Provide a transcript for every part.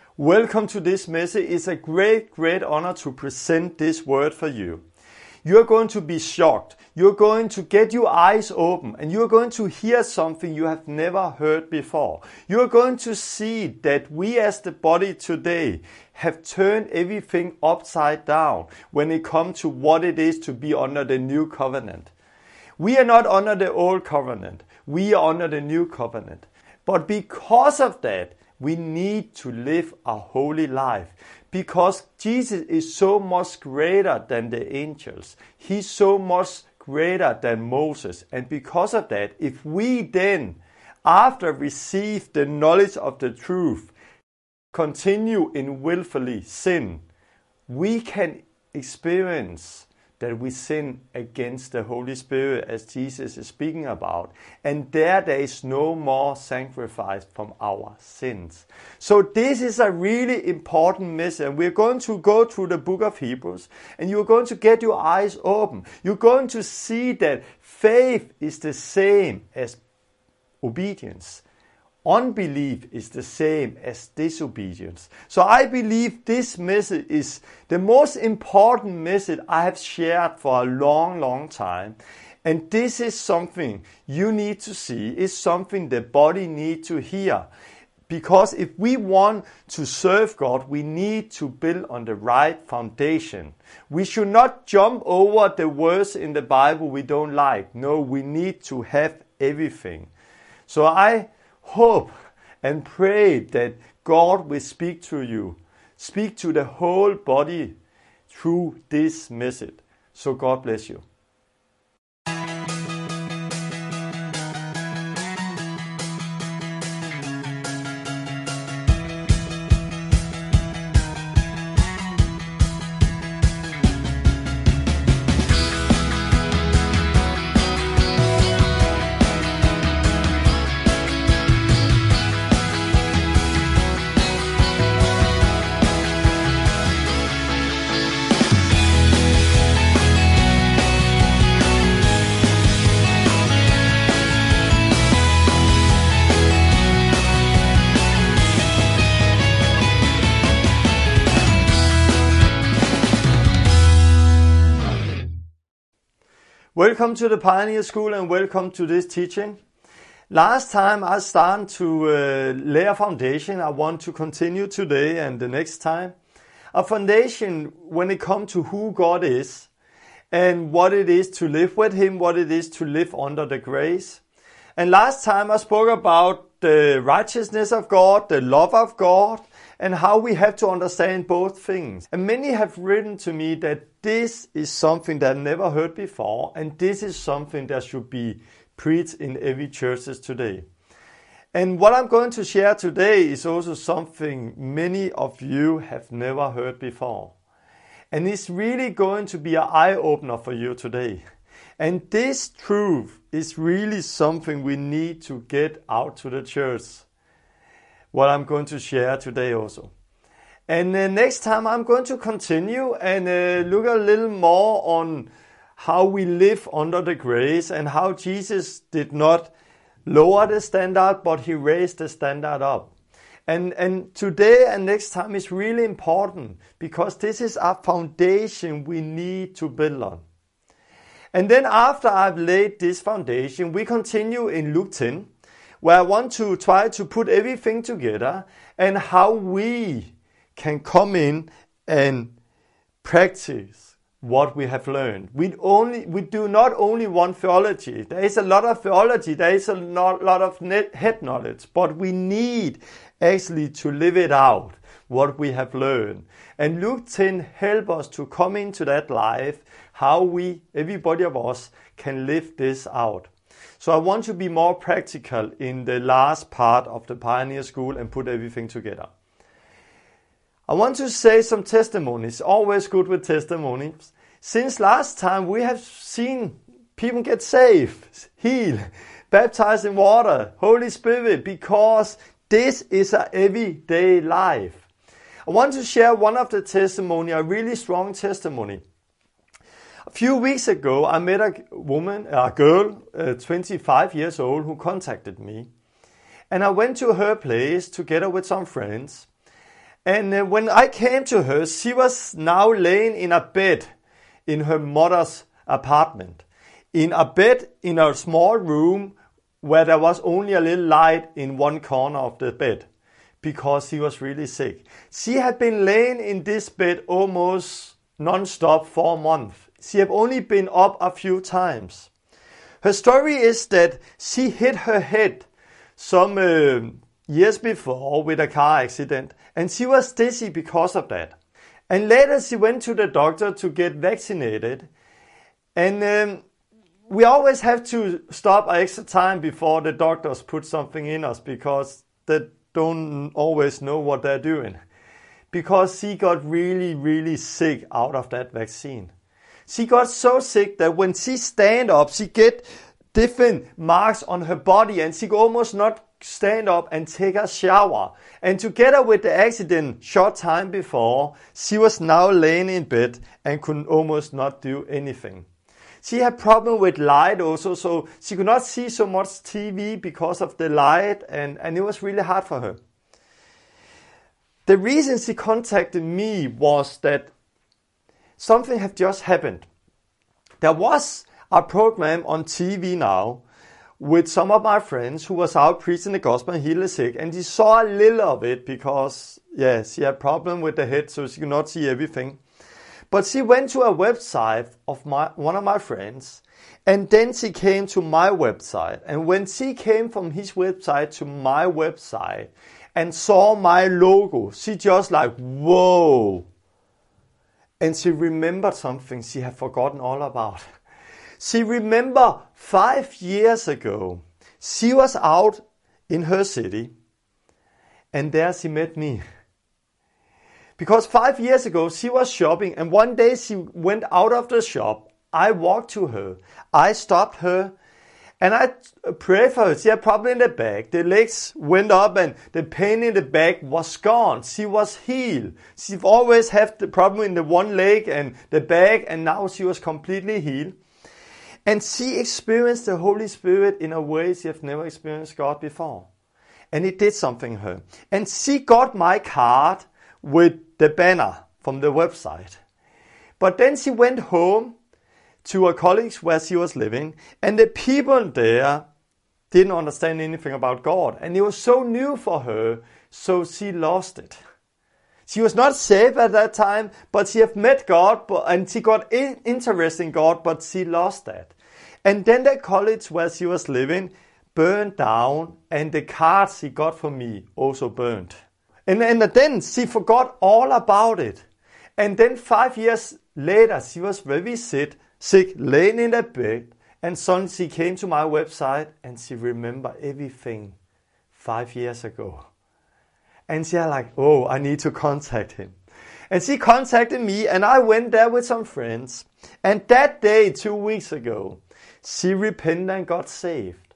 Welcome to this message. It's a great honor to present this word for you. You're going to be shocked. You're going to get your eyes open and you're going to hear something you have never heard before. You're going to see that we as the body today have turned everything upside down when it comes to what it is to be under the new covenant. We are not under the old covenant. We are under the new covenant. But because of that, we need to live a holy life because Jesus is so much greater than the angels. He's so much greater than Moses. And because of that, if we then, after receive the knowledge of the truth, continue in willfully sin, we can experience that we sin against the Holy Spirit as Jesus is speaking about. And there is no more sacrifice from our sins. So this is a really important message. We're going to go through the book of Hebrews and you're going to get your eyes open. You're going to see that faith is the same as obedience. Unbelief is the same as disobedience. So I believe this message is the most important message I have shared for a long time. And this is something you need to see. It's something the body needs to hear. Because if we want to serve God, we need to build on the right foundation. We should not jump over the words in the Bible we don't like. No, we need to have everything. So I hope and pray that God will speak to you, speak to the whole body through this message. So God bless you. Welcome to the Pioneer School and welcome to this teaching. Last time I started to lay a foundation. I want to continue today and the next time. A foundation when it comes to who God is and what it is to live with Him, what it is to live under the grace. And last time I spoke about the righteousness of God, the love of God, and how we have to understand both things. And many have written to me that this is something that I never heard before, and this is something that should be preached in every churches today. And what I'm going to share today is also something many of you have never heard before. And it's really going to be an eye-opener for you today. And this truth is really something we need to get out to the church. What I'm going to share today also. And next time I'm going to continue and look a little more on how we live under the grace and how Jesus did not lower the standard, but He raised the standard up. And today and next time is really important because this is a foundation we need to build on. And then after I've laid this foundation, we continue in Luke 10, where I want to try to put everything together and how we can come in and practice what we have learned. We do not only want theology. There is a lot of theology. There is a lot of head knowledge. But we need actually to live it out, what we have learned. And Luke 10 helps us to come into that life, how we, everybody of us, can live this out. So I want to be more practical in the last part of the Pioneer School and put everything together. I want to say some testimonies. Always good with testimonies. Since last time we have seen people get saved, healed, baptized in water, Holy Spirit, because this is an everyday life. I want to share one of the testimony, a really strong testimony. A few weeks ago, I met a girl, 25 years old, who contacted me. And I went to her place together with some friends. And when I came to her, she was now laying in a bed in her mother's apartment. In a bed in a small room where there was only a little light in one corner of the bed because she was really sick. She had been laying in this bed almost non-stop for a month. She had only been up a few times. Her story is that she hit her head some years before with a car accident, and she was dizzy because of that. And later she went to the doctor to get vaccinated, and we always have to stop an extra time before the doctors put something in us because they don't always know what they're doing. Because she got really, really sick out of that vaccine. She got so sick that when she stand up, she get different marks on her body and she could almost not stand up and take a shower. And together with the accident short time before, she was now laying in bed and could almost not do anything. She had problem with light also, so she could not see so much TV because of the light, and it was really hard for her. The reason she contacted me was that something had just happened. There was a program on TV now with some of my friends who was out preaching the gospel and healing the sick, and she saw a little of it because, she had problem with the head, so she could not see everything. But she went to a website of one of my friends, and then she came to my website. And when she came from his website to my website and saw my logo, she just like, whoa. And she remembered something she had forgotten all about. She remembered 5 years ago, she was out in her city, and there she met me. Because 5 years ago, she was shopping, and one day she went out of the shop. I walked to her. I stopped her, and I prayed for her. She had problem in the back. The legs went up, and the pain in the back was gone. She was healed. She always had the problem in the one leg and the back, and now she was completely healed. And she experienced the Holy Spirit in a way she had never experienced God before. And it did something to her. And she got my card with the banner from the website. But then she went home to a college where she was living, and the people there didn't understand anything about God. And it was so new for her, so she lost it. She was not saved at that time, but she had met God, and she got interested in God, but she lost that. And then the college where she was living burned down, and the cards she got from me also burned. And then she forgot all about it. And then 5 years later, she was very sick, laying in the bed. And suddenly she came to my website and she remembered everything 5 years ago. And she was like, oh, I need to contact him. And she contacted me, and I went there with some friends. And that day, 2 weeks ago, she repented and got saved.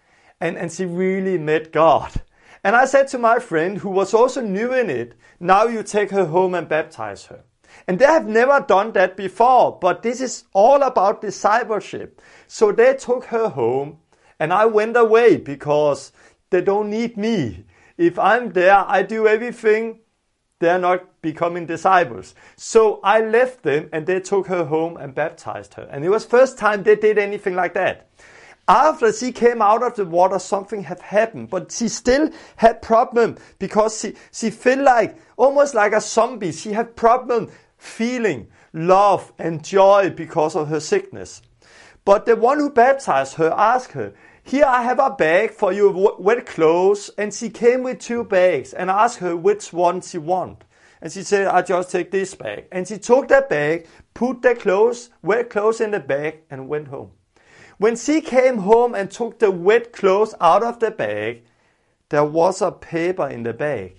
And she really met God. And I said to my friend, who was also new in it, now you take her home and baptize her. And they have never done that before, but this is all about discipleship. So they took her home, and I went away because they don't need me. If I'm there, I do everything. They're not becoming disciples. So I left them, and they took her home and baptized her. And it was first time they did anything like that. After she came out of the water, something had happened, but she still had problem because she felt like, almost like a zombie. She had problem feeling love and joy because of her sickness. But the one who baptized her asked her, here I have a bag for your wet clothes, and she came with 2 bags and asked her which one she want. And she said, I just take this bag. And she took that bag, put the clothes, wet clothes in the bag, and went home. When she came home and took the wet clothes out of the bag, there was a paper in the bag.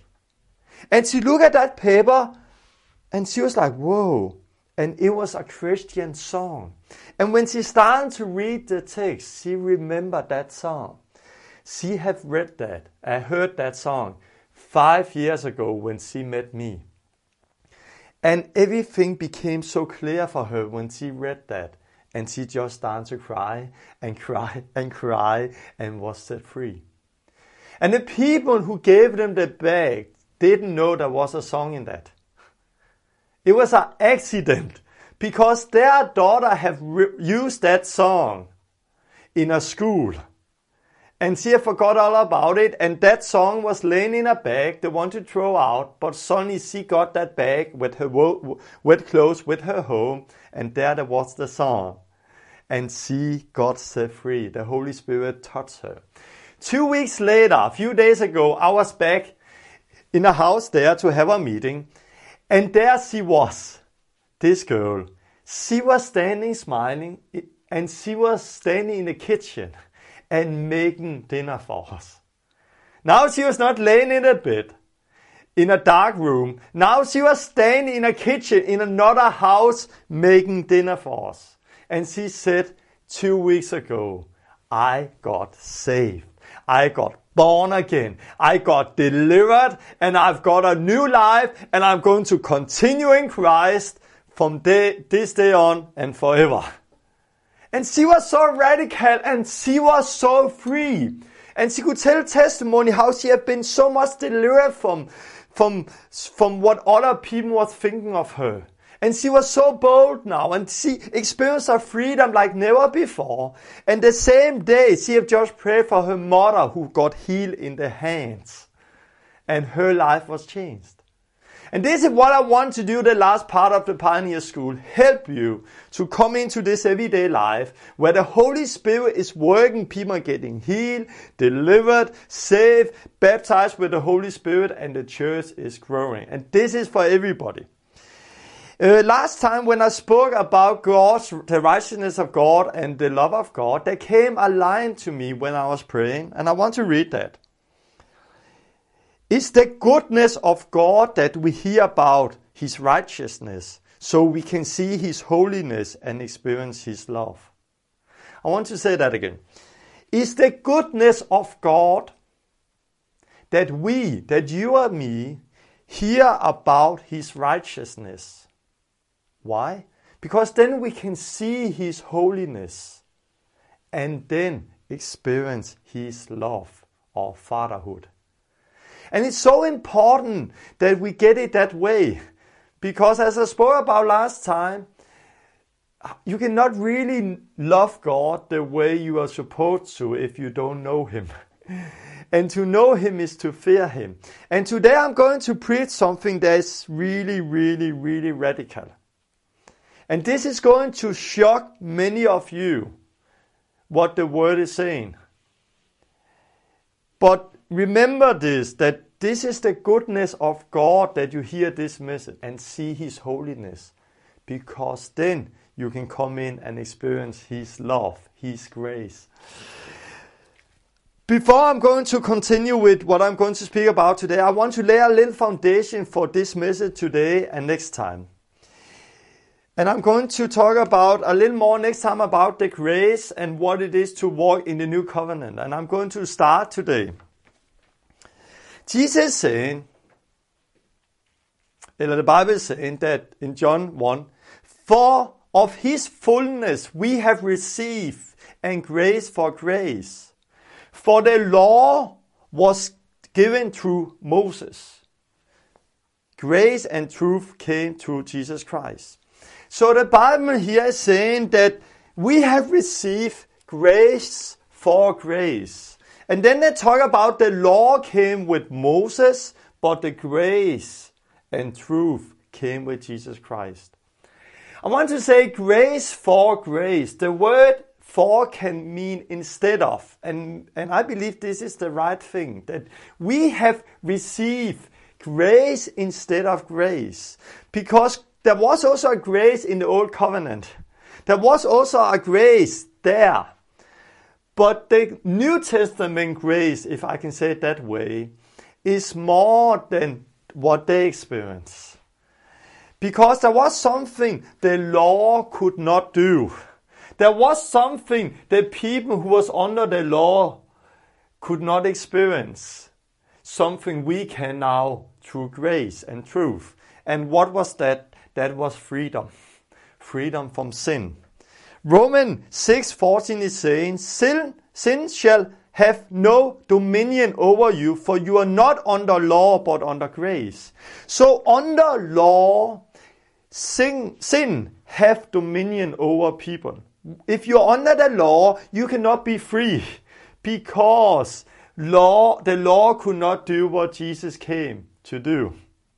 And she looked at that paper and she was like, whoa. And it was a Christian song. And when she started to read the text, she remembered that song. She had read that. I heard that song 5 years ago when she met me. And everything became so clear for her when she read that. And she just started to cry and cry and cry and was set free. And the people who gave them the bag, didn't know there was a song in that. It was an accident because their daughter have used that song in a school. And she forgot all about it, and that song was laying in a bag they wanted to throw out, but suddenly she got that bag with her wet clothes with her home, and there was the song. And she got set free. The Holy Spirit touched her. 2 weeks later, a few days ago, I was back in a house there to have a meeting, and there she was, this girl. She was standing smiling, and she was standing in the kitchen and making dinner for us. Now she was not laying in a bed, in a dark room. Now she was standing in a kitchen in another house making dinner for us. And she said 2 weeks ago, I got saved. I got born again. I got delivered, and I've got a new life, and I'm going to continue in Christ from this day on and forever. And she was so radical, and she was so free. And she could tell testimony how she had been so much delivered from what other people were thinking of her. And she was so bold now, and she experienced her freedom like never before. And the same day, she had just prayed for her mother who got healed in the hands. And her life was changed. And this is what I want to do the last part of the Pioneer School. Help you to come into this everyday life where the Holy Spirit is working, people are getting healed, delivered, saved, baptized with the Holy Spirit, and the church is growing. And this is for everybody. Last time when I spoke about the righteousness of God and the love of God, there came a line to me when I was praying, and I want to read that. It's the goodness of God that we hear about His righteousness, so we can see His holiness and experience His love. I want to say that again. It's the goodness of God that you and me, hear about His righteousness. Why? Because then we can see His holiness and then experience His love or fatherhood. And it's so important that we get it that way. Because as I spoke about last time, you cannot really love God the way you are supposed to if you don't know Him. And to know Him is to fear Him. And today I'm going to preach something that is really, really, really radical. And this is going to shock many of you, what the Word is saying. But remember that this is the goodness of God that you hear this message and see His holiness. Because then you can come in and experience His love, His grace. Before I'm going to continue with what I'm going to speak about today, I want to lay a little foundation for this message today and next time. And I'm going to talk about a little more next time about the grace and what it is to walk in the new covenant. And I'm going to start today. Jesus is saying, the Bible is saying that in John 1, for of His fullness we have received and grace for grace. For the law was given through Moses. Grace and truth came through Jesus Christ. So the Bible here is saying that we have received grace for grace. And then they talk about the law came with Moses, but the grace and truth came with Jesus Christ. I want to say grace for grace. The word for can mean instead of. And I believe this is the right thing. That we have received grace instead of grace. Because there was also a grace in the Old Covenant. There was also a grace there. But the New Testament grace, if I can say it that way, is more than what they experience. Because there was something the law could not do. There was something the people who was under the law could not experience. Something we can now through grace and truth. And what was that? That was freedom. Freedom from sin. Romans 6:14 is saying, sin shall have no dominion over you, for you are not under law but under grace. So under law, sin have dominion over people. If you're under the law, you cannot be free, because the law could not do what Jesus came to do.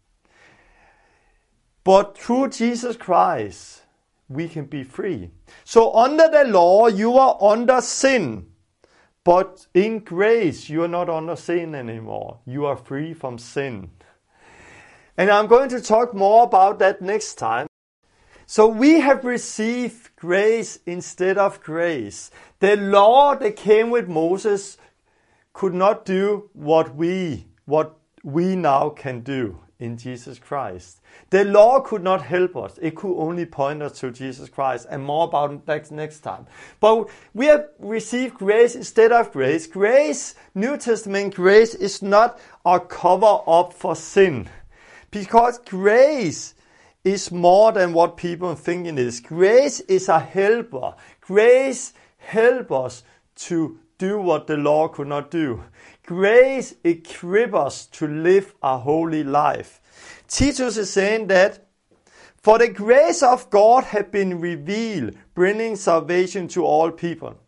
But through Jesus Christ, we can be free. So under the law, you are under sin. But in grace, you are not under sin anymore. You are free from sin. And I'm going to talk more about that next time. So we have received grace instead of grace. The law that came with Moses could not do what we now can do in Jesus Christ. The law could not help us. It could only point us to Jesus Christ, and more about that next time. But we have received grace instead of grace. Grace, New Testament grace, is not a cover up for sin, because grace is more than what people think it is. Grace is a helper. Grace helps us to do what the law could not do. Grace equips us to live a holy life. Titus is saying that, for the grace of God had been revealed, bringing salvation to all people.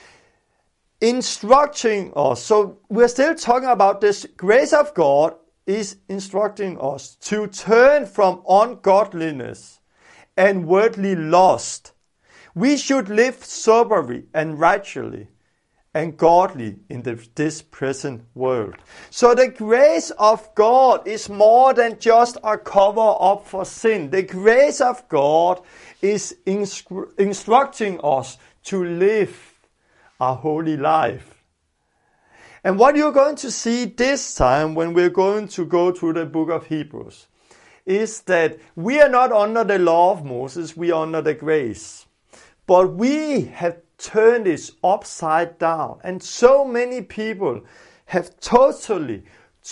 Instructing us. So we're still talking about this. Grace of God is instructing us to turn from ungodliness and worldly lust. We should live soberly and righteously and godly in this present world. So the grace of God is more than just a cover up for sin. The grace of God is instructing us to live a holy life. And what you're going to see this time when we're going to go through the book of Hebrews is that we are not under the law of Moses, we are under the grace. But we have turned it upside down. And so many people have totally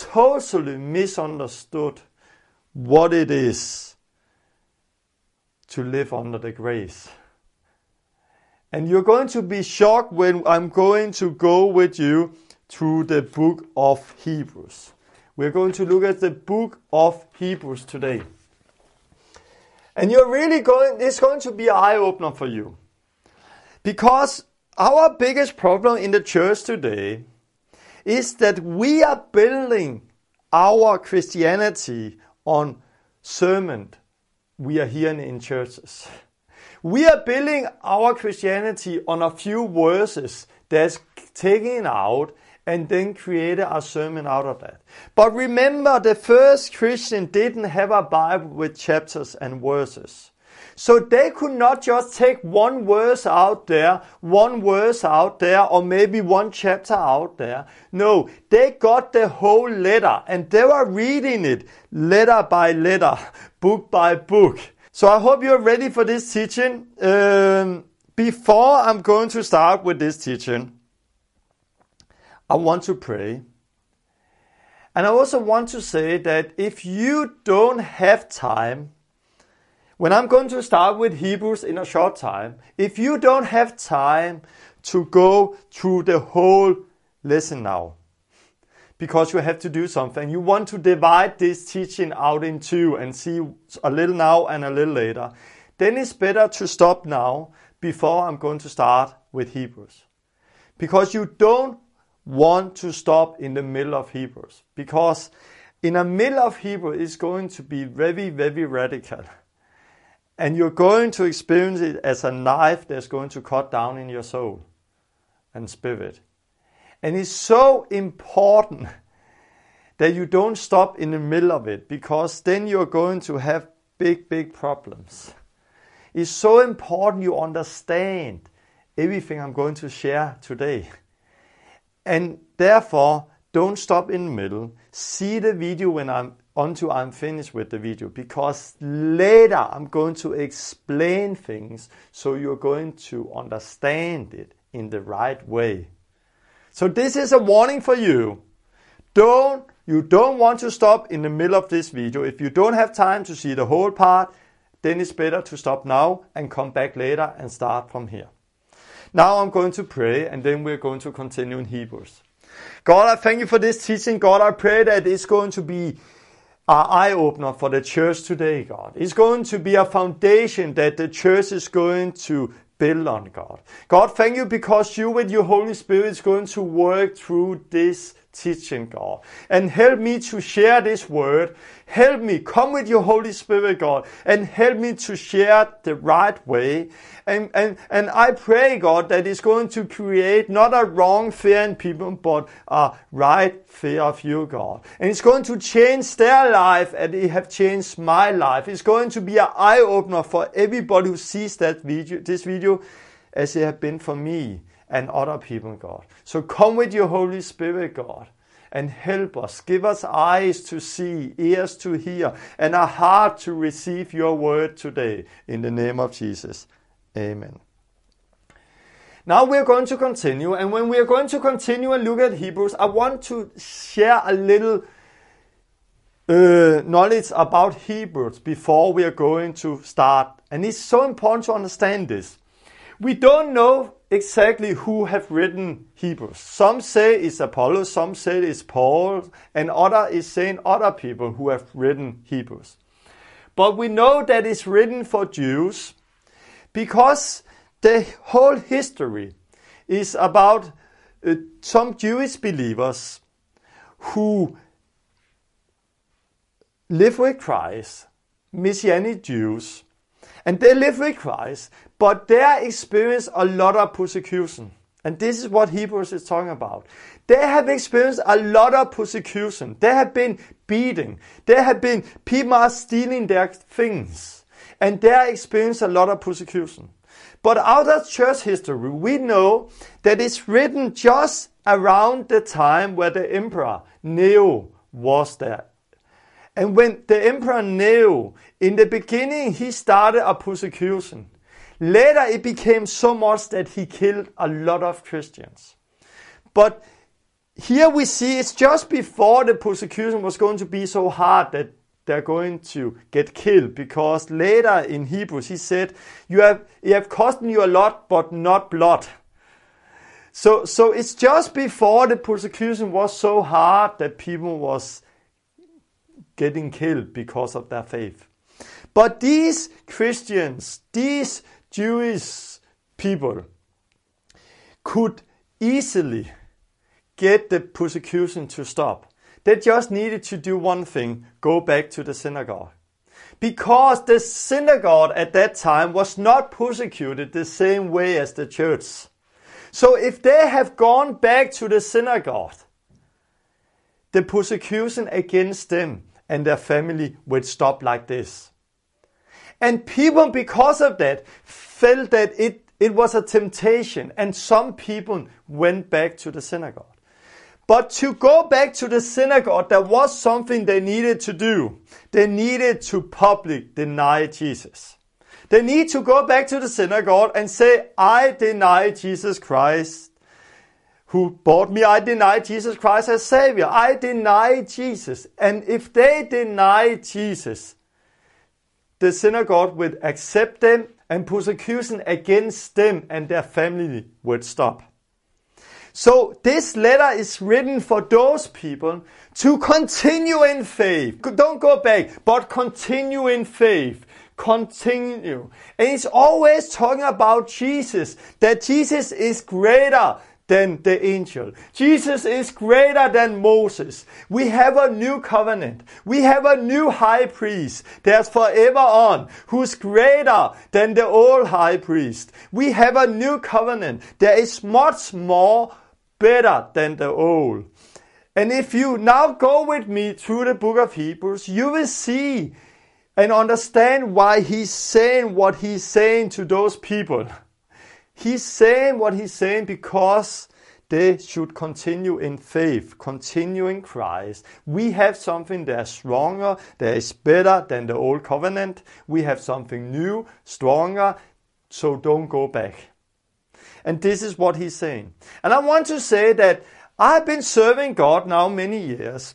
misunderstood what it is to live under the grace. And you're going to be shocked when I'm going to go with you through the book of Hebrews. We're going to look at the book of Hebrews today. And it's going to be an eye-opener for you. Because our biggest problem in the church today is that we are building our Christianity on sermon we are hearing in churches. We are building our Christianity on a few verses that's taken out and then created a sermon out of that. But remember, the first Christian didn't have a Bible with chapters and verses. So they could not just take one verse out there, or maybe one chapter out there. No, they got the whole letter and they were reading it letter by letter, book by book. So I hope you're ready for this teaching. Before I'm going to start with this teaching, I want to pray. And I also want to say that if you don't have time, when I'm going to start with Hebrews in a short time, if you don't have time to go through the whole lesson now, because you have to do something, you want to divide this teaching out in two and see a little now and a little later, then it's better to stop now before I'm going to start with Hebrews. Because you don't want to stop in the middle of Hebrews. Because in the middle of Hebrews, it's going to be very, very radical. And you're going to experience it as a knife that's going to cut down in your soul and spirit. And it's so important that you don't stop in the middle of it, because then you're going to have big, big problems. It's so important you understand everything I'm going to share today. And therefore, don't stop in the middle. See the video until I'm finished with the video, because later I'm going to explain things so you're going to understand it in the right way. So this is a warning for you. You don't want to stop in the middle of this video. If you don't have time to see the whole part, then it's better to stop now and come back later and start from here. Now I'm going to pray, and then we're going to continue in Hebrews. God, I thank you for this teaching. God, I pray that it's going to be an eye-opener for the church today, God. It's going to be a foundation that the church is going to build on, God. God, thank you because you with your Holy Spirit is going to work through this teaching, God. And help me to share this word. Help me, come with your Holy Spirit, God, and help me to share the right way. And I pray, God, that it's going to create not a wrong fear in people, but a right fear of you, God. And it's going to change their life, and it have changed my life. It's going to be an eye-opener for everybody who sees this video, as it have been for me and other people, God. So come with your Holy Spirit, God, and help us. Give us eyes to see, ears to hear, and a heart to receive your word today. In the name of Jesus. Amen. Now we're going to continue, and when we're going to continue and look at Hebrews, I want to share a little knowledge about Hebrews before we are going to start. And it's so important to understand this. We don't know exactly who have written Hebrews. Some say it's Apollos, some say it's Paul, and other is saying other people who have written Hebrews. But we know that it's written for Jews because the whole history is about some Jewish believers who live with Christ, Messianic Jews, and they live with Christ, but they experience a lot of persecution. And this is what Hebrews is talking about. They have experienced a lot of persecution. They have been beaten. People are stealing their things. And they experience a lot of persecution. But out of church history, we know that it's written just around the time where the emperor Nero was there. And when the emperor Nero, in the beginning, he started a persecution. Later, it became so much that he killed a lot of Christians. But here we see it's just before the persecution was going to be so hard that they're going to get killed. Because later in Hebrews, he said, you have cost you a lot, but not blood. So it's just before the persecution was so hard that people was getting killed because of their faith. But these Christians, these Jewish people could easily get the persecution to stop. They just needed to do one thing, go back to the synagogue. Because the synagogue at that time was not persecuted the same way as the church. So if they have gone back to the synagogue, the persecution against them and their family would stop like this. And people, because of that, felt that it was a temptation, and some people went back to the synagogue. But to go back to the synagogue, there was something they needed to do. They needed to publicly deny Jesus. They need to go back to the synagogue and say, I deny Jesus Christ who bought me. I deny Jesus Christ as Savior. I deny Jesus. And if they deny Jesus, the synagogue would accept them, and persecution against them and their family would stop. So this letter is written for those people to continue in faith. Don't go back, but continue in faith. Continue. And it's always talking about Jesus, that Jesus is greater than the angel. Jesus is greater than Moses. We have a new covenant. We have a new high priest that's forever on, who's greater than the old high priest. We have a new covenant. There is much more better than the old. And if you now go with me through the book of Hebrews, you will see and understand why he's saying what he's saying to those people. He's saying what he's saying because they should continue in faith, continue in Christ. We have something that is stronger, that is better than the old covenant. We have something new, stronger, so don't go back. And this is what he's saying. And I want to say that I've been serving God now many years.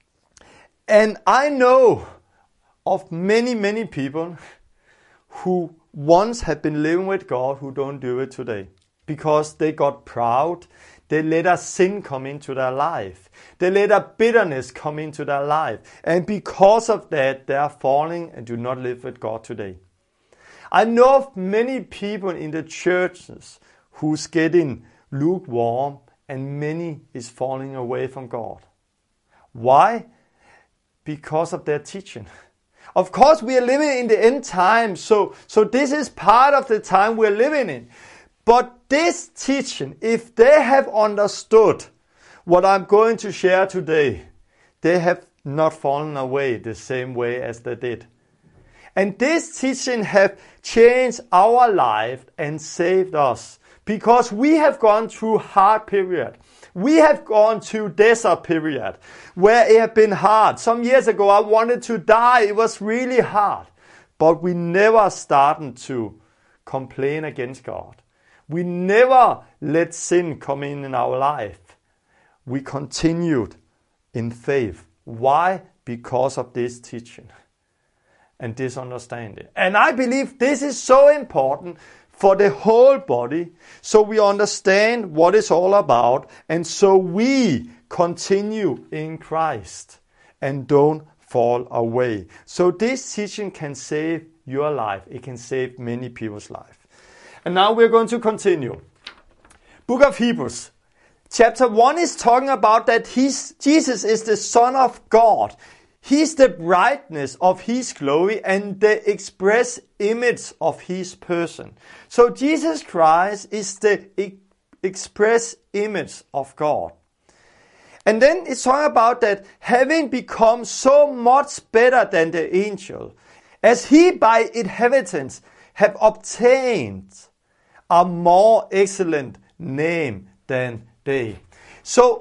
And I know of many, many people who once have been living with God who don't do it today. because they got proud. They let a sin come into their life. They let a bitterness come into their life. And because of that, they are falling and do not live with God today. I know of many people in the churches who's getting lukewarm, and many is falling away from God. Why? Because of their teaching. Of course, we are living in the end time, so this is part of the time we're living in. But this teaching, if they have understood what I'm going to share today, they have not fallen away the same way as they did. And this teaching have changed our life and saved us, because we have gone through hard period. We have gone through desert period where it have been hard. Some years ago I wanted to die. It was really hard. But we never started to complain against God. We never let sin come in our life. We continued in faith. Why? Because of this teaching and this understanding. And I believe this is so important for the whole body, so we understand what it's all about, and so we continue in Christ and don't fall away. So this teaching can save your life. It can save many people's life. And now we're going to continue. Book of Hebrews. Chapter 1 is talking about that Jesus is the Son of God. He's the brightness of His glory and the express image of His person. So Jesus Christ is the express image of God. And then it's talking about that having become so much better than the angel, as He by inheritance have obtained a more excellent name than they. So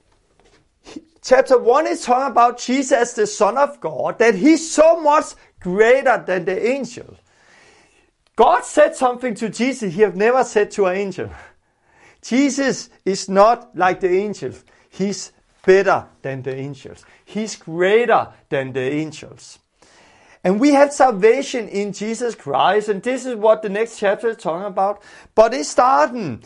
Chapter 1 is talking about Jesus as the Son of God, that He's so much greater than the angel. God said something to Jesus He have never said to an angel. Jesus is not like the angels. He's better than the angels. He's greater than the angels. And we have salvation in Jesus Christ, and this is what the next chapter is talking about. But it's starting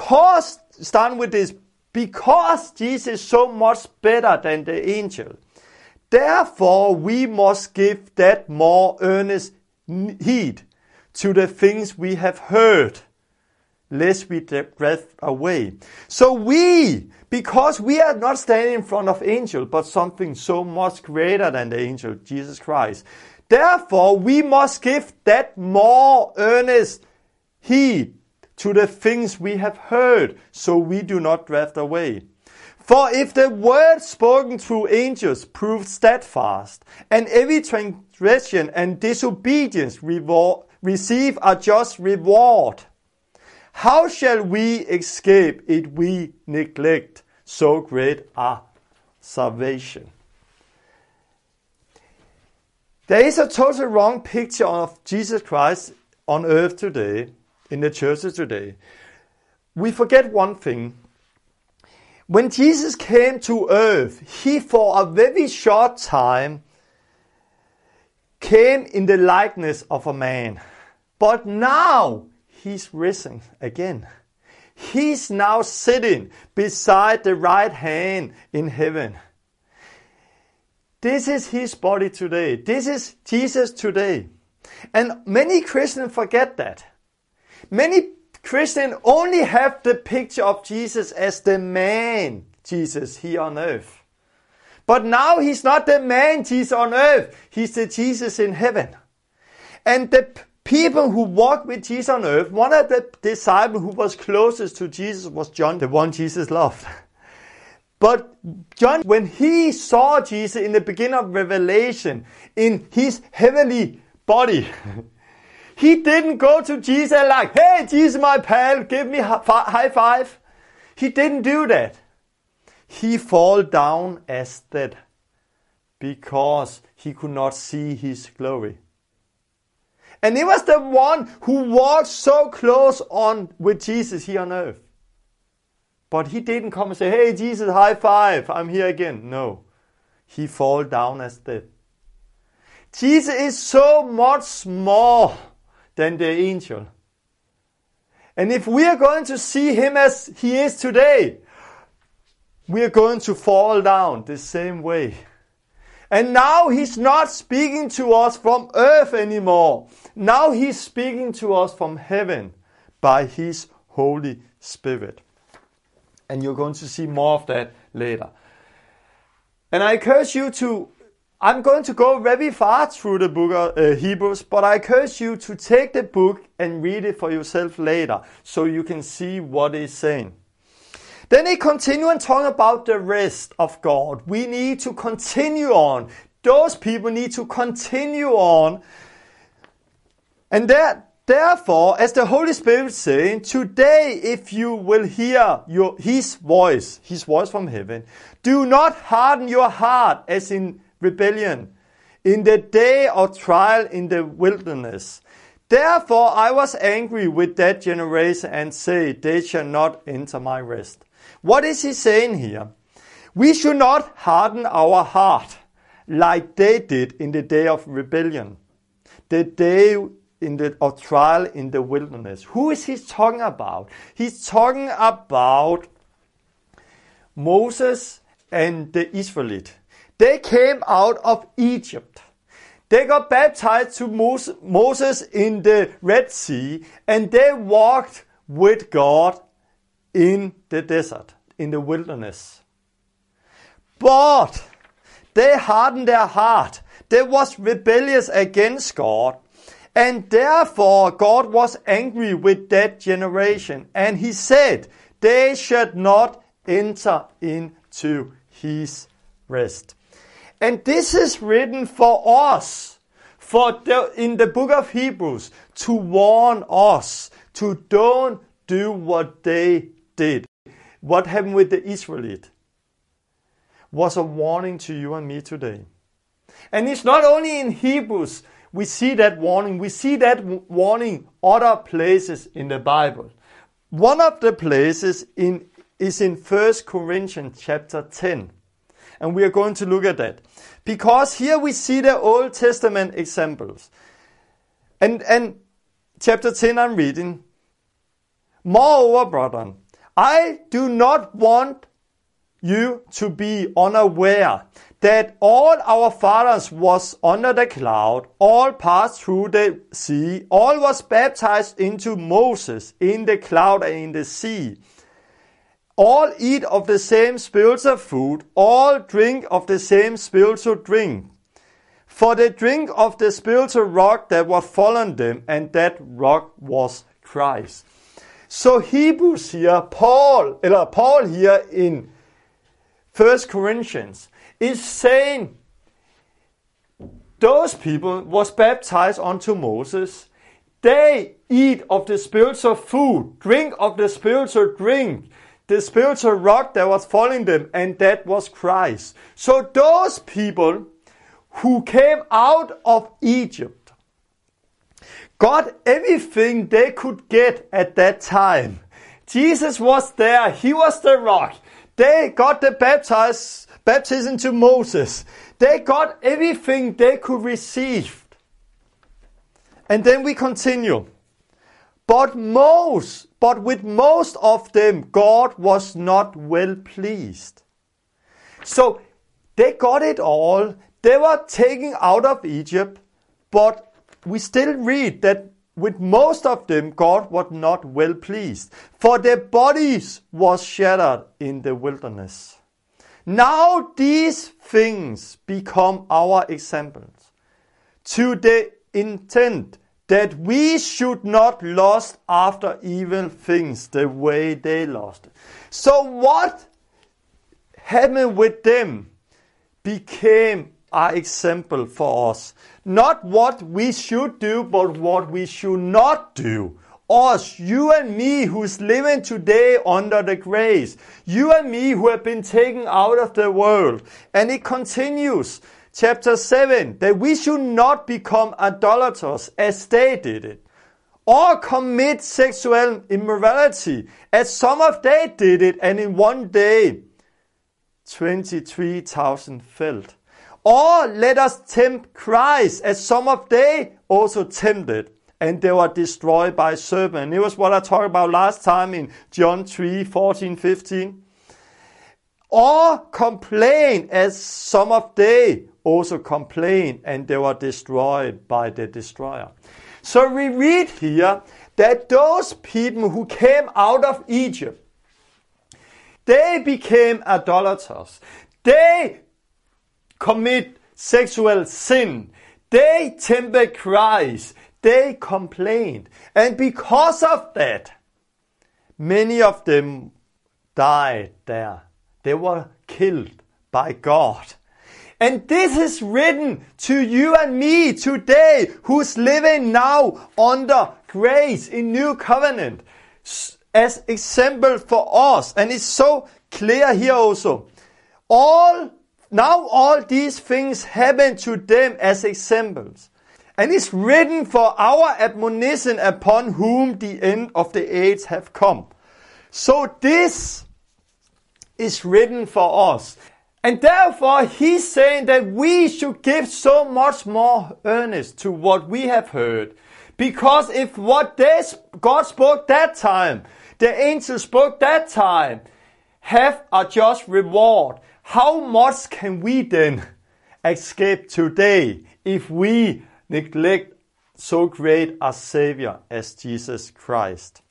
with this. Because Jesus is so much better than the angel, therefore we must give that more earnest heed to the things we have heard, lest we drift away. So because we are not standing in front of angel, but something so much greater than the angel, Jesus Christ, therefore we must give that more earnest heed to the things we have heard, so we do not drift away. For if the word spoken through angels proved steadfast, and every transgression and disobedience receive a just reward, how shall we escape if we neglect so great a salvation? There is a totally wrong picture of Jesus Christ on earth today, in the churches today. We forget one thing. When Jesus came to earth, He for a very short time came in the likeness of a man. But now He's risen again. He's now sitting beside the right hand in heaven. This is His body today. This is Jesus today. And many Christians forget that. Many Christians only have the picture of Jesus as the man Jesus here on earth. But now He's not the man Jesus on earth. He's the Jesus in heaven. And the people who walked with Jesus on earth, one of the disciples who was closest to Jesus was John, the one Jesus loved. But John, when he saw Jesus in the beginning of Revelation, in His heavenly body, he didn't go to Jesus like, hey, Jesus, my pal, give me a high five. He didn't do that. He fell down as dead because he could not see His glory. And he was the one who walked so close on with Jesus here on earth. But he didn't come and say, hey, Jesus, high five, I'm here again. No, he fell down as dead. Jesus is so much more than the angel. And if we are going to see him as he is today, we are going to fall down the same way. And now he's not speaking to us from earth anymore. Now he's speaking to us from heaven by his Holy Spirit. And you're going to see more of that later. And I encourage you to, I'm going to go very far through the book of Hebrews, but I encourage you to take the book and read it for yourself later, so you can see what it's saying. Then he continues and talk about the rest of God. We need to continue on. Those people need to continue on. And therefore, as the Holy Spirit is saying, today if you will hear his voice from heaven, do not harden your heart as in rebellion, in the day of trial in the wilderness. Therefore I was angry with that generation and say, they shall not enter my rest. What is he saying here? We should not harden our heart like they did in the day of rebellion, the day of trial in the wilderness. Who is he talking about? He's talking about Moses and the Israelites. They came out of Egypt. They got baptized to Moses in the Red Sea, and they walked with God in the desert, in the wilderness. But they hardened their heart. They was rebellious against God. And therefore God was angry with that generation. And he said, they should not enter into his rest. And this is written for us, in the book of Hebrews, to warn us to don't do what they did. What happened with the Israelites was a warning to you and me today. And it's not only in Hebrews we see that warning. We see that warning other places in the Bible. One of the places is in 1 Corinthians chapter 10. And we are going to look at that. Because here we see the Old Testament examples. And chapter 10 I'm reading. Moreover, brethren, I do not want you to be unaware that all our fathers was under the cloud, all passed through the sea, all was baptized into Moses in the cloud and in the sea. All eat of the same spiritual food, all drink of the same spiritual drink. For they drink of the spiritual rock that was fallen them, and that rock was Christ. So Hebrews here, Paul here in 1 Corinthians is saying those people was baptized unto Moses. They eat of the spiritual food, drink of the spiritual drink, the spiritual rock that was following them, and that was Christ. So those people who came out of Egypt got everything they could get at that time. Jesus was there. He was the rock. They got the baptism to Moses. They got everything they could receive. And then we continue. But with most of them, God was not well pleased. So they got it all. They were taken out of Egypt, but we still read that with most of them, God was not well pleased, for their bodies was shattered in the wilderness. Now these things become our examples, to the intent that we should not lust after evil things the way they lost. So what happened with them became our example for us. Not what we should do, but what we should not do. Us, you and me, who's living today under the grace. You and me who have been taken out of the world. And it continues, chapter 7, that we should not become idolaters as they did it, or commit sexual immorality as some of they did it, and in one day 23,000 fell. Or let us tempt Christ as some of they also tempted, and they were destroyed by a serpent. It was what I talked about last time in John 3, 14, 15. Or complain, as some of they also complained, and they were destroyed by the destroyer. So we read here that those people who came out of Egypt, they became idolaters. They commit sexual sin. They tempted Christ. They complained. And because of that, many of them died there. They were killed by God. And this is written to you and me today, who's living now under grace in New Covenant, as example for us. And it's so clear here also. All these things happen to them as examples. And it's written for our admonition, upon whom the end of the age have come. So this is written for us. And therefore he's saying that we should give so much more earnest to what we have heard. Because if what God spoke that time, the angels spoke that time, have a just reward, how much can we then escape today if we neglect so great a Savior as Jesus Christ?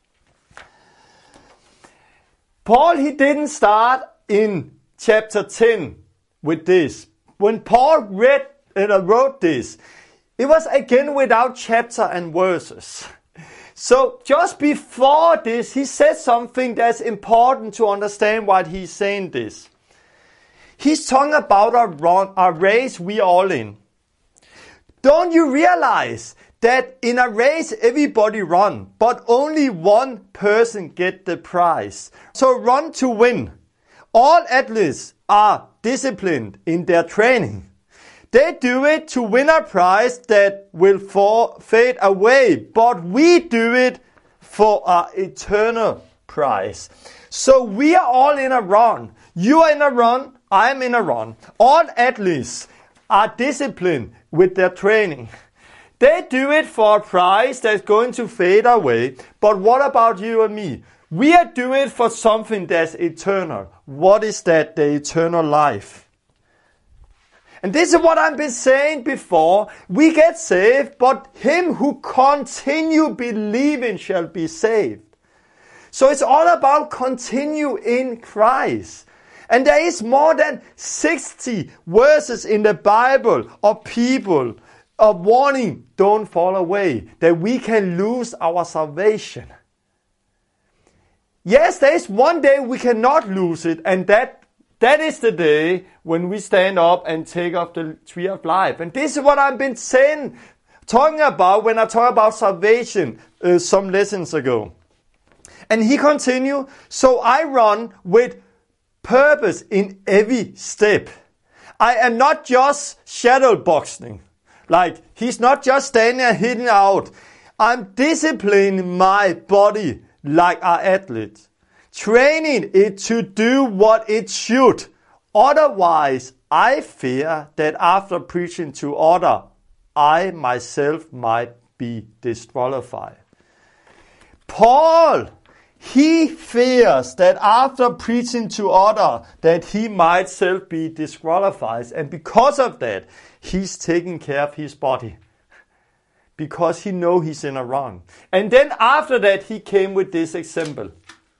Paul, he didn't start in chapter 10 with this. When Paul wrote this, it was again without chapter and verses. So just before this, he said something that's important to understand why he's saying this. He's talking about a race we are all in. Don't you realize that in a race everybody runs, but only one person gets the prize? So run to win. All athletes are disciplined in their training. They do it to win a prize that will fade away, but we do it for an eternal prize. So we are all in a run. You are in a run, I am in a run. All athletes are disciplined with their training. They do it for a prize that's going to fade away. But what about you and me? We are doing it for something that's eternal. What is that? The eternal life. And this is what I've been saying before. We get saved, but him who continue believing shall be saved. So it's all about continue in Christ. And there is more than 60 verses in the Bible of people of warning, don't fall away, that we can lose our salvation. Yes, there is one day we cannot lose it, and that is the day when we stand up and take off the tree of life. And this is what I've been talking about when I talk about salvation some lessons ago. And he continued, so I run with purpose in every step. I am not just shadow boxing. Like, he's not just standing there hitting out. I'm disciplining my body like an athlete, training it to do what it should. Otherwise, I fear that after preaching to others, I myself might be disqualified. Paul, he fears that after preaching to others, that he might self be disqualified. And because of that, he's taking care of his body. Because he knows he's in a wrong. And then after that, he came with this example.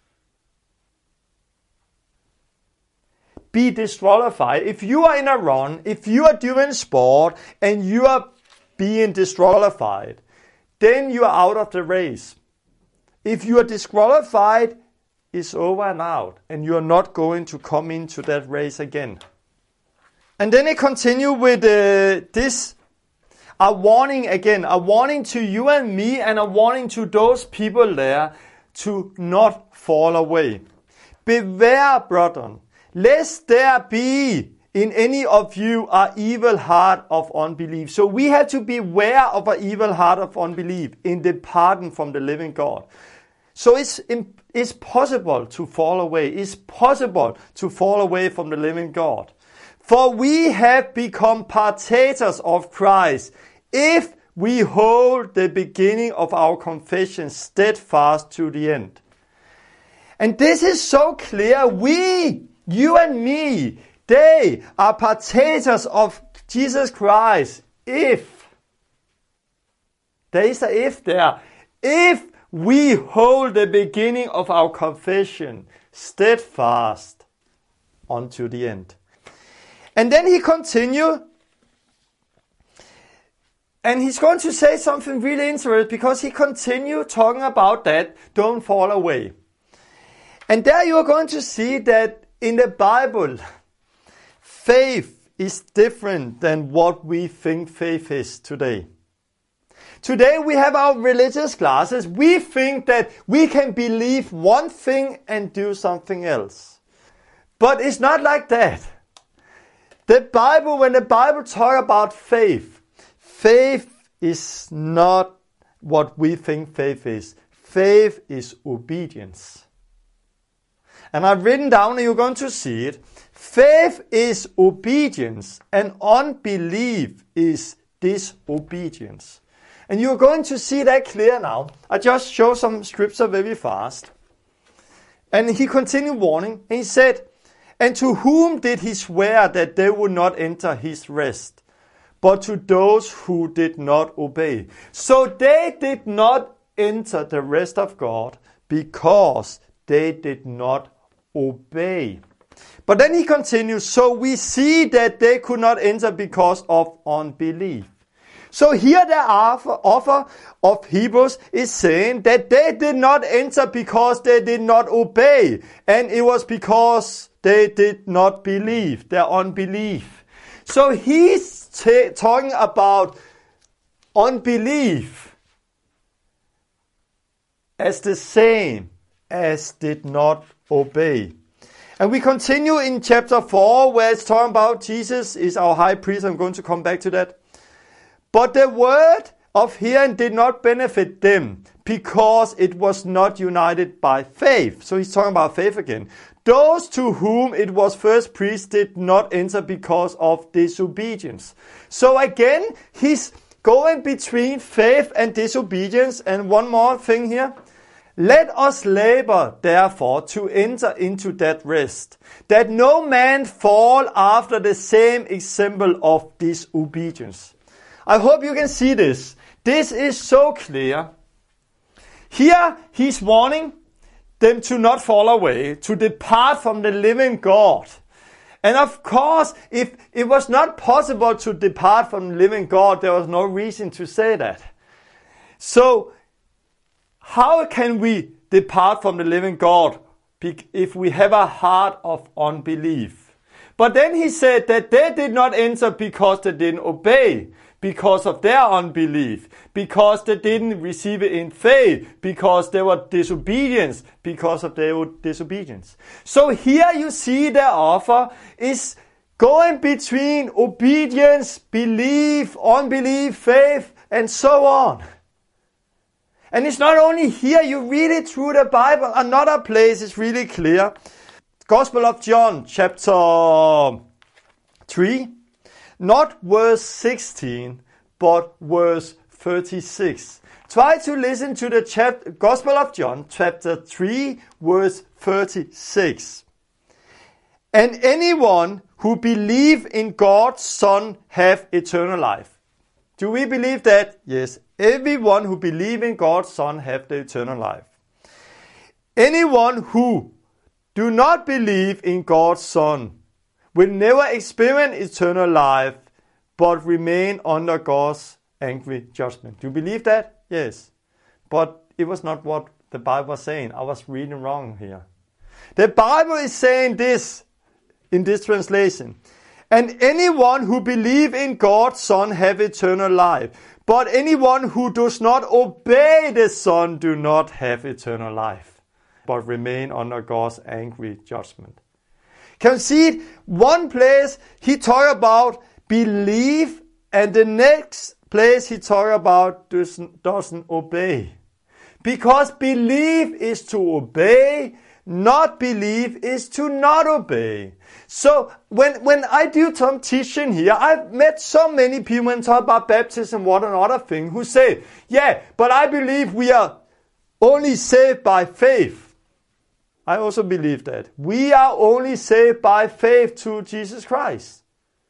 Be disqualified. If you are in a run, if you are doing sport and you are being disqualified, then you are out of the race. If you are disqualified, it's over and out, and you are not going to come into that race again. And then it continues with this, a warning again, a warning to you and me, and a warning to those people there to not fall away. Beware, brethren, lest there be in any of you an evil heart of unbelief. So we have to beware of an evil heart of unbelief in departing from the living God. So it's possible to fall away. It's possible to fall away from the living God. For we have become partakers of Christ if we hold the beginning of our confession steadfast to the end. And this is so clear. We, you and me, they are partakers of Jesus Christ if, there is a if there, if we hold the beginning of our confession steadfast unto the end. And then he continues, and he's going to say something really interesting because he continues talking about that, don't fall away. And there you are going to see that in the Bible, faith is different than what we think faith is today. Today we have our religious classes. We think that we can believe one thing and do something else. But it's not like that. The Bible, when the Bible talks about faith, faith is not what we think faith is. Faith is obedience. And I've written down, and you're going to see it. Faith is obedience, and unbelief is disobedience. And you're going to see that clear now. I just show some scripture very fast. And he continued warning, and he said, and to whom did he swear that they would not enter his rest? But to those who did not obey. So they did not enter the rest of God because they did not obey. But then he continues, so we see that they could not enter because of unbelief. So here the author of Hebrews is saying that they did not enter because they did not obey. And it was because they did not believe, their unbelief. So he's talking about unbelief as the same as did not obey. And we continue in chapter 4 where it's talking about Jesus is our high priest. I'm going to come back to that. But the word of hearing did not benefit them because it was not united by faith. So he's talking about faith again. Those to whom it was first preached did not enter because of disobedience. So again, he's going between faith and disobedience. And one more thing here. Let us labor, therefore, to enter into that rest, that no man fall after the same example of disobedience. I hope you can see this. This is so clear. Here he's warning them to not fall away, to depart from the living God. And of course, if it was not possible to depart from the living God, there was no reason to say that. So, how can we depart from the living God if we have a heart of unbelief? But then he said that they did not enter because they didn't obey, because of their unbelief, because they didn't receive it in faith, because they were disobedience, because of their disobedience. So here you see the author is going between obedience, belief, unbelief, faith, and so on. And it's not only here, you read it through the Bible. Another place is really clear. Gospel of John, chapter 3. Not verse 16, but verse 36. Try to listen to the Gospel of John, chapter 3, verse 36. And anyone who believes in God's Son have eternal life. Do we believe that? Yes. Everyone who believes in God's Son have the eternal life. Anyone who do not believe in God's Son will never experience eternal life, but remain under God's angry judgment. Do you believe that? Yes. But it was not what the Bible was saying. I was reading wrong here. The Bible is saying this in this translation. And anyone who believes in God's Son have eternal life. But anyone who does not obey the Son do not have eternal life, but remain under God's angry judgment. Can you see it? One place he talks about belief, and the next place he talks about doesn't obey. Because belief is to obey, not believe is to not obey. So when I do some teaching here, I've met so many people and talk about baptism, what another thing, who say, yeah, but I believe we are only saved by faith. I also believe that. We are only saved by faith to Jesus Christ.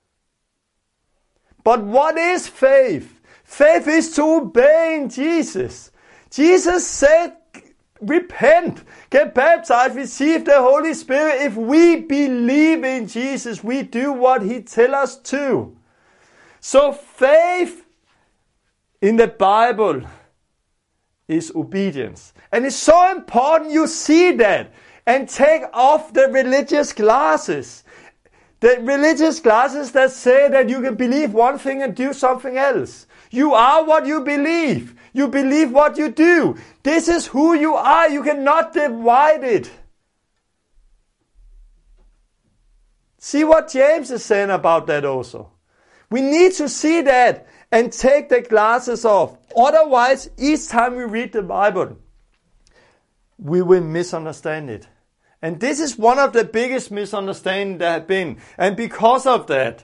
But what is faith? Faith is to obey Jesus. Jesus said, repent, get baptized, receive the Holy Spirit. If we believe in Jesus, we do what He tells us to. So faith in the Bible is obedience. And it's so important you see that and take off the religious glasses. The religious glasses that say that you can believe one thing and do something else. You are what you believe. You believe what you do. This is who you are. You cannot divide it. See what James is saying about that also. We need to see that and take the glasses off. Otherwise, each time we read the Bible, we will misunderstand it. And this is one of the biggest misunderstandings there have been. And because of that,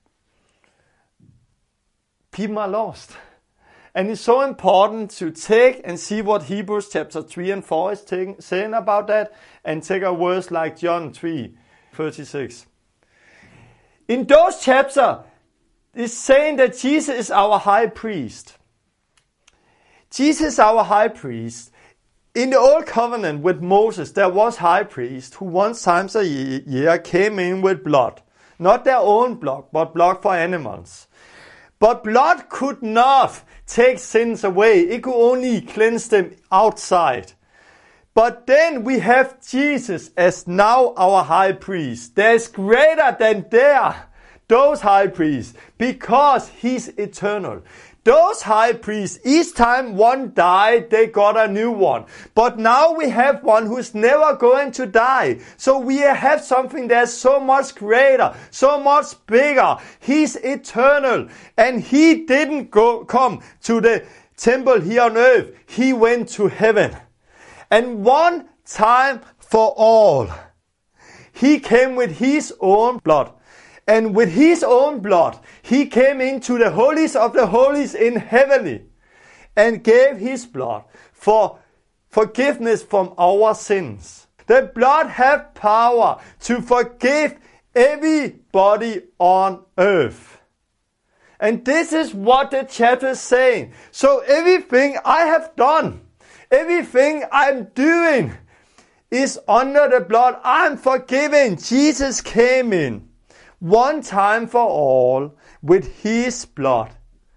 people are lost. And it's so important to take and see what Hebrews chapter 3 and 4 is saying about that. And take a verse like John 3:36. In those chapters, it's saying that Jesus is our high priest. Jesus is our high priest. In the Old Covenant with Moses, there was high priest who once times a year came in with blood. Not their own blood, but blood for animals. But blood could not take sins away. It could only cleanse them outside. But then we have Jesus as now our high priest. There is greater than those high priests, because He's eternal. Those high priests, each time one died, they got a new one. But now we have one who's never going to die. So we have something that's so much greater, so much bigger. He's eternal. And He didn't come to the temple here on earth. He went to heaven. And one time for all, He came with His own blood. And with His own blood, He came into the holies of the holies in heavenly and gave His blood for forgiveness from our sins. The blood has power to forgive everybody on earth. And this is what the chapter is saying. So everything I have done, everything I'm doing is under the blood. I'm forgiven. Jesus came in one time for all with His blood,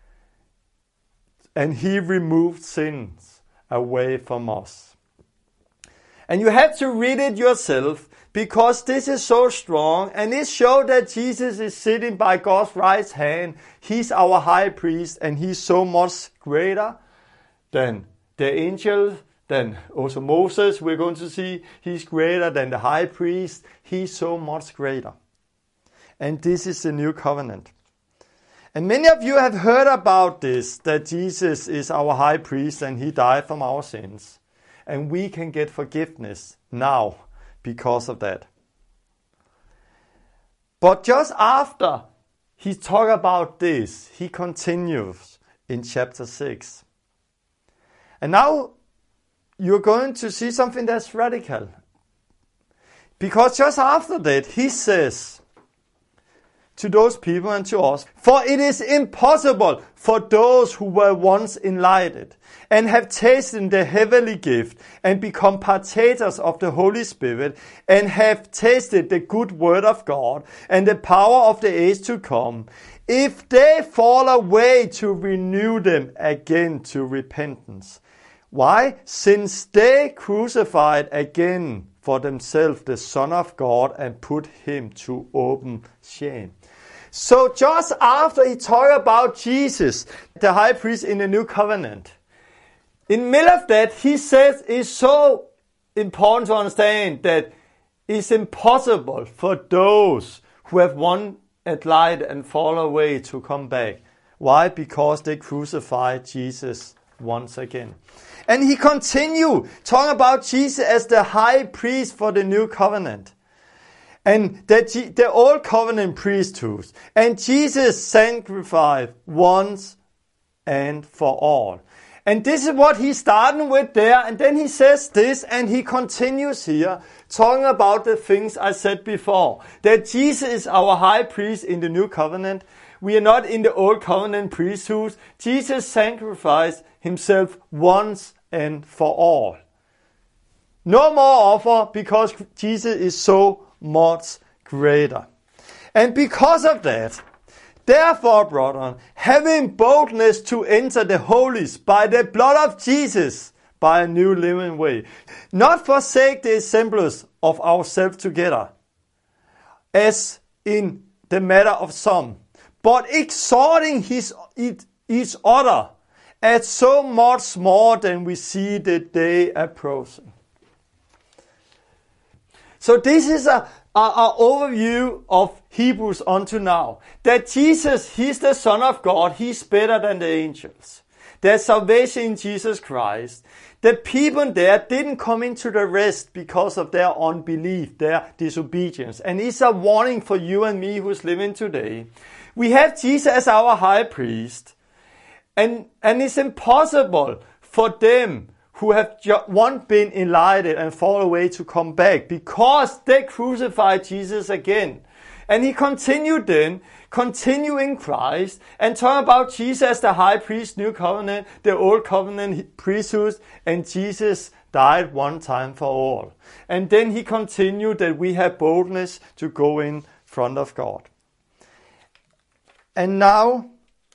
and He removed sins away from us. And you have to read it yourself, because this is so strong, and it shows that Jesus is sitting by God's right hand. He's our high priest, and He's so much greater than the angels, than also Moses. We're going to see He's greater than the high priest. He's so much greater. And this is the new covenant. And many of you have heard about this, that Jesus is our high priest and He died from our sins. And we can get forgiveness now because of that. But just after He talks about this, He continues in chapter 6. And now you're going to see something that's radical. Because just after that, He says to those people and to us, for it is impossible for those who were once enlightened and have tasted the heavenly gift and become partakers of the Holy Spirit and have tasted the good word of God and the power of the age to come, if they fall away, to renew them again to repentance. Why? Since they crucified again for themselves the Son of God and put Him to open shame. So just after He talked about Jesus, the high priest in the new covenant, in the middle of that, He says it's so important to understand that it's impossible for those who have one light and fall away to come back. Why? Because they crucified Jesus once again. And he continued talking about Jesus as the high priest for the new covenant. And the old covenant priesthood. And Jesus sanctified once and for all. And this is what he's starting with there. And then he says this, and he continues here, talking about the things I said before. That Jesus is our high priest in the new covenant. We are not in the old covenant priesthood. Jesus sanctifies himself once and for all. No more offer, because Jesus is so much greater. And because of that, therefore, brethren, having boldness to enter the holies by the blood of Jesus, by a new living way, not forsake the assemblies of ourselves together, as in the matter of some, but exhorting each other, as so much more than we see the day approaching. So this is an overview of Hebrews unto now. That Jesus, he's the Son of God. He's better than the angels. There's salvation in Jesus Christ. The people there didn't come into the rest because of their unbelief, their disobedience. And it's a warning for you and me who's living today. We have Jesus as our high priest. And it's impossible for them who have once been enlightened and fall away to come back, because they crucified Jesus again. And he continued then, continuing Christ, and talking about Jesus as the high priest, new covenant, the old covenant priesthood, and Jesus died one time for all. And then he continued that we have boldness to go in front of God. And now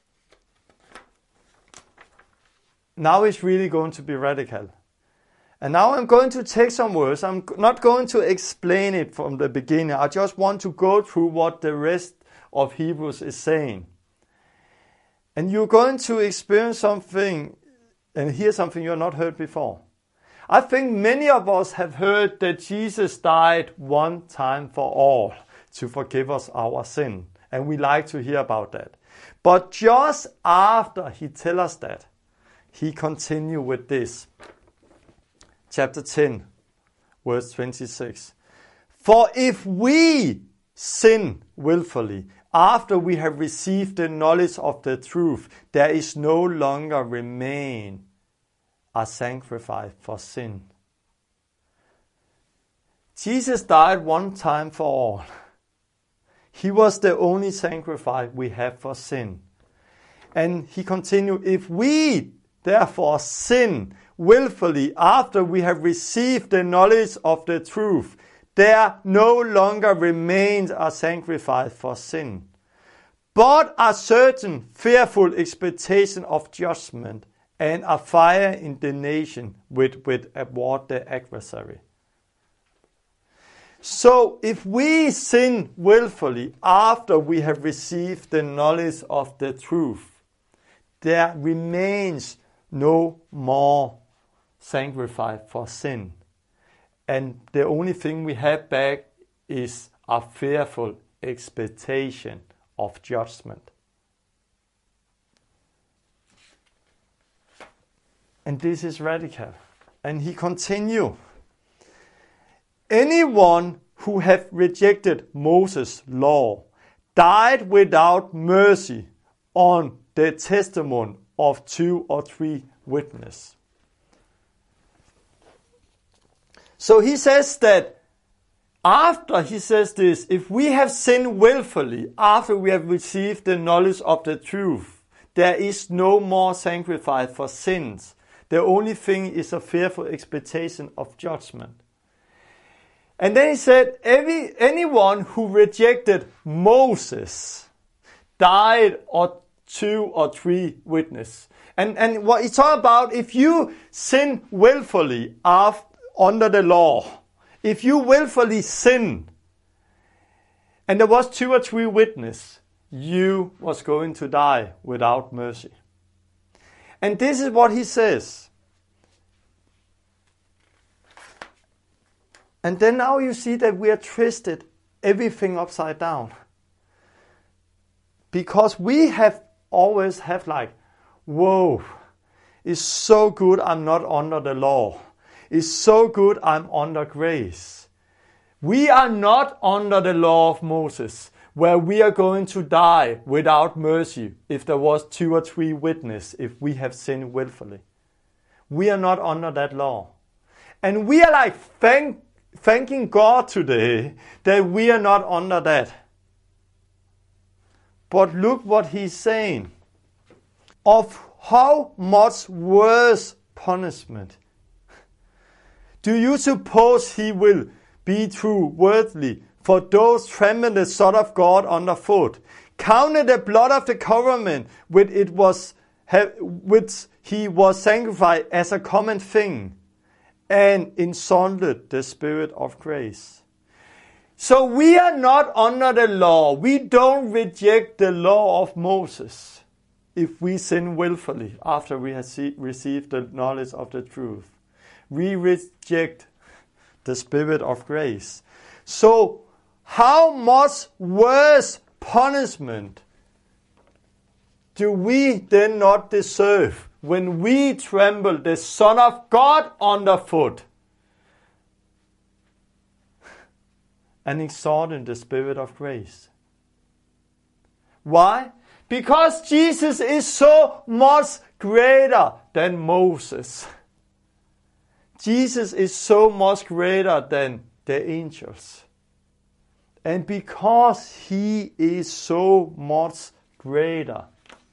it's really going to be radical. And now I'm going to take some words. I'm not going to explain it from the beginning. I just want to go through what the rest of Hebrews is saying. And you're going to experience something and hear something you have not heard before. I think many of us have heard that Jesus died one time for all to forgive us our sin. And we like to hear about that. But just after he tells us that, he continued with this. Chapter 10, verse 26. For if we sin willfully, after we have received the knowledge of the truth, there is no longer remain a sacrifice for sin. Jesus died one time for all. He was the only sacrifice we have for sin. And he continued, if we therefore sin willfully after we have received the knowledge of the truth, there no longer remains a sacrifice for sin, but a certain fearful expectation of judgment and a fire indignation with award the adversary. So if we sin willfully after we have received the knowledge of the truth, there remains no more sacrifice for sin. And the only thing we have back is a fearful expectation of judgment. And this is radical. And he continues. Anyone who hath rejected Moses' law died without mercy on the testimony of 2 or 3 witnesses. So he says that after he says this, if we have sinned willfully, after we have received the knowledge of the truth, there is no more sacrifice for sins. The only thing is a fearful expectation of judgment. And then he said, anyone who rejected Moses died or 2 or 3 witnesses. And what he's talking about, if you sin willfully under the law, if you willfully sin, and there was 2 or 3 witnesses, you was going to die without mercy. And this is what he says. And then now you see that we are twisted everything upside down. Because we have always like, whoa, It's so good I'm not under the law. It's so good I'm under grace. We are not under the law of Moses, where we are going to die without mercy if there was 2 or 3 witnesses if we have sinned willfully. We are not under that law. And we are like thanking God today that we are not under that. But look what he's saying. Of how much worse punishment do you suppose he will be true worthy for those trample the Son of God underfoot, counted the blood of the covenant which he was sanctified as a common thing, and insulted the Spirit of grace. So we are not under the law. We don't reject the law of Moses if we sin willfully after we have received the knowledge of the truth. We reject the Spirit of grace. So how much worse punishment do we then not deserve when we trample the Son of God underfoot and exalt in the Spirit of grace? Why? Because Jesus is so much greater than Moses. Jesus is so much greater than the angels. And because he is so much greater,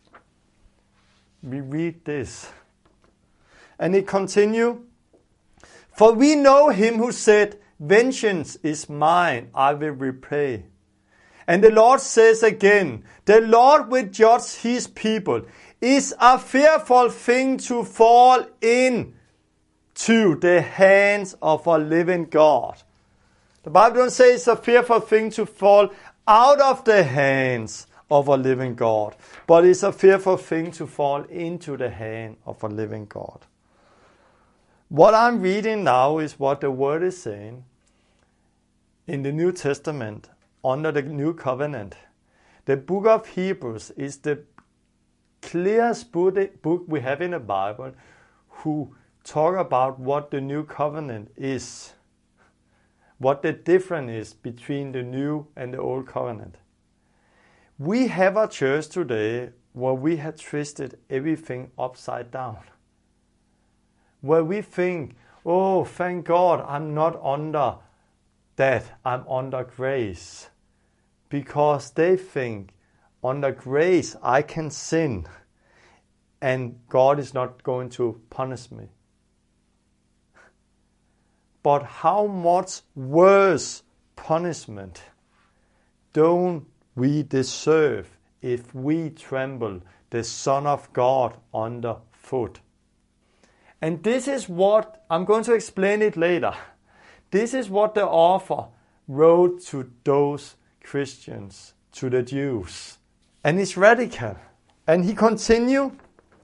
we read this. And it continues. For we know him who said, vengeance is mine, I will repay. And the Lord says again, the Lord will judge his people. Is a fearful thing to fall into the hands of a living God. The Bible doesn't say it's a fearful thing to fall out of the hands of a living God, but it's a fearful thing to fall into the hand of a living God. What I'm reading now is what the Word is saying in the New Testament under the New Covenant. The book of Hebrews is the clearest book we have in the Bible who talk about what the New Covenant is, what the difference is between the New and the Old Covenant. We have a church today where we have twisted everything upside down. Where we think, oh, thank God, I'm not under that, I'm under grace. Because they think, under grace I can sin and God is not going to punish me. But how much worse punishment don't we deserve if we trample the Son of God underfoot? And this is what, I'm going to explain it later. This is what the author wrote to those Christians, to the Jews. And it's radical. And he continued,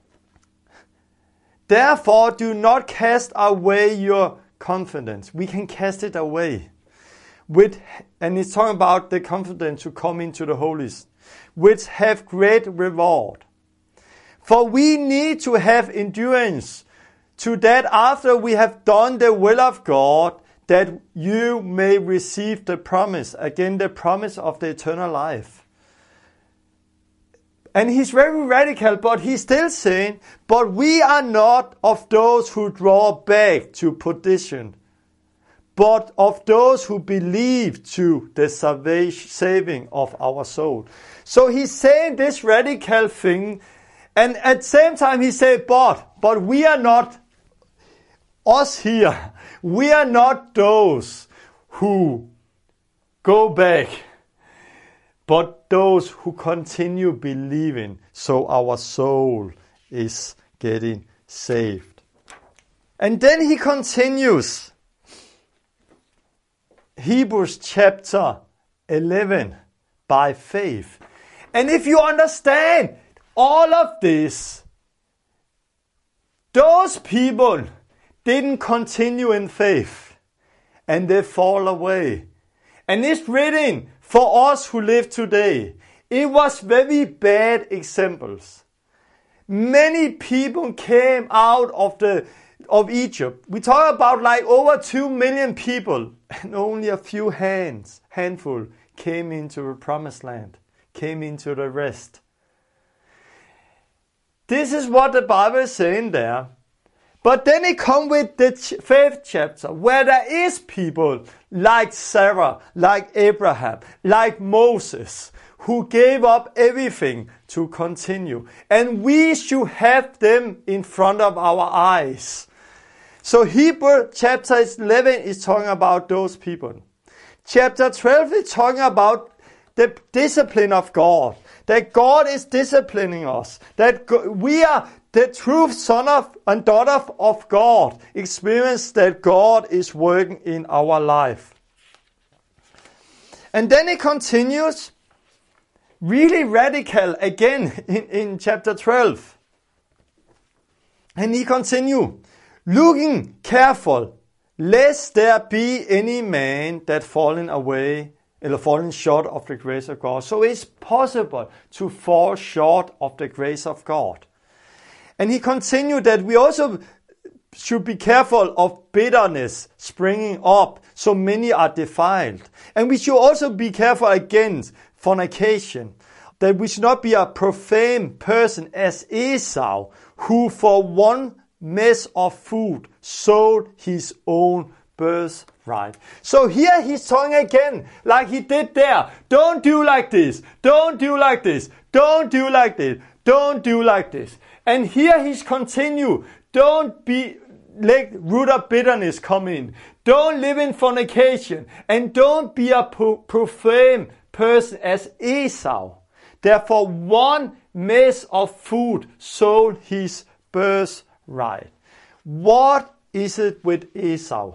therefore do not cast away your confidence. We can cast it away. And it's talking about the confidence to come into the holiest, which have great reward. For we need to have endurance to that after we have done the will of God, that you may receive the promise, again the promise of the eternal life. And he's very radical, but he's still saying, but we are not of those who draw back to perdition, but of those who believe to the saving of our soul. So he's saying this radical thing, and at the same time he said, but we are not us here. We are not those who go back, but those who continue believing, so our soul is getting saved. And then he continues, Hebrews chapter 11, by faith. And if you understand all of this, those people didn't continue in faith and they fall away. And it's written for us who live today. It was very bad examples. Many people came out of Egypt. We talk about like over 2 million people, and only a few handful came into the promised land, came into the rest. This is what the Bible is saying there. But then it comes with the 5th chapter, where there is people like Sarah, like Abraham, like Moses, who gave up everything to continue. And we should have them in front of our eyes. So Hebrew chapter 11 is talking about those people. Chapter 12 is talking about the discipline of God. That God is disciplining us. That we are the true son and daughter of God. Experience that God is working in our life. And then it continues really radical again in chapter 12. And he continues, looking careful, lest there be any man that fallen away or falling short of the grace of God. So it's possible to fall short of the grace of God. And he continued that we also should be careful of bitterness springing up, so many are defiled. And we should also be careful against fornication, that we should not be a profane person as Esau, who for one mess of food sold his own birthright. So here he's talking again, like he did there. Don't do like this. Don't do like this. Don't do like this. Don't do like this. And here he's continue. Don't let root of bitterness come in. Don't live in fornication. And don't be a profane person as Esau. Therefore one mess of food sold his birthright. What is it with Esau?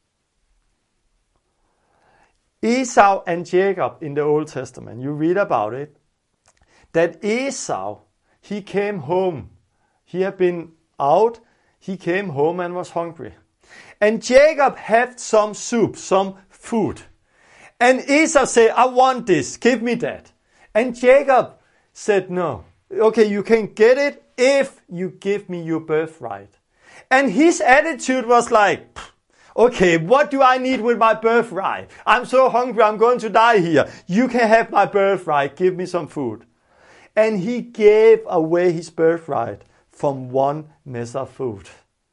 Esau and Jacob in the Old Testament, you read about it, that Esau, he came home. He had been out, he came home and was hungry. And Jacob had some soup, some food. And Esau said, I want this, give me that. And Jacob said, no. Okay, you can get it if you give me your birthright. And his attitude was like, okay, what do I need with my birthright? I'm so hungry, I'm going to die here. You can have my birthright, give me some food. And he gave away his birthright from one mess of food.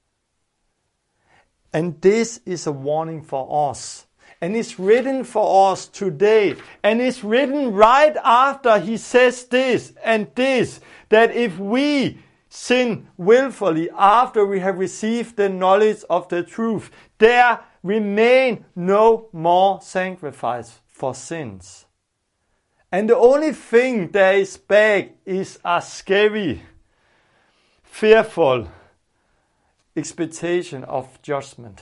And this is a warning for us. And it's written for us today. And it's written right after he says this and this, that if we sin willfully after we have received the knowledge of the truth, there remain no more sacrifice for sins. And the only thing that is back is a scary, fearful expectation of judgment.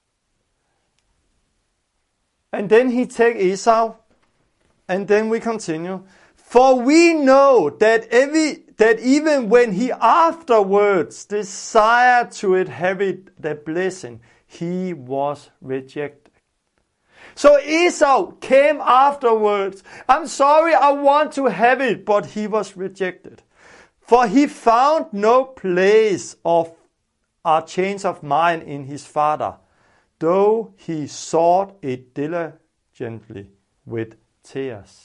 And then he takes Esau, and then we continue. For we know that even when he afterwards desired to inherit the blessing, he was rejected. So Esau came afterwards. I'm sorry, I want to have it, but he was rejected. For he found no place of a change of mind in his father, though he sought it diligently with tears.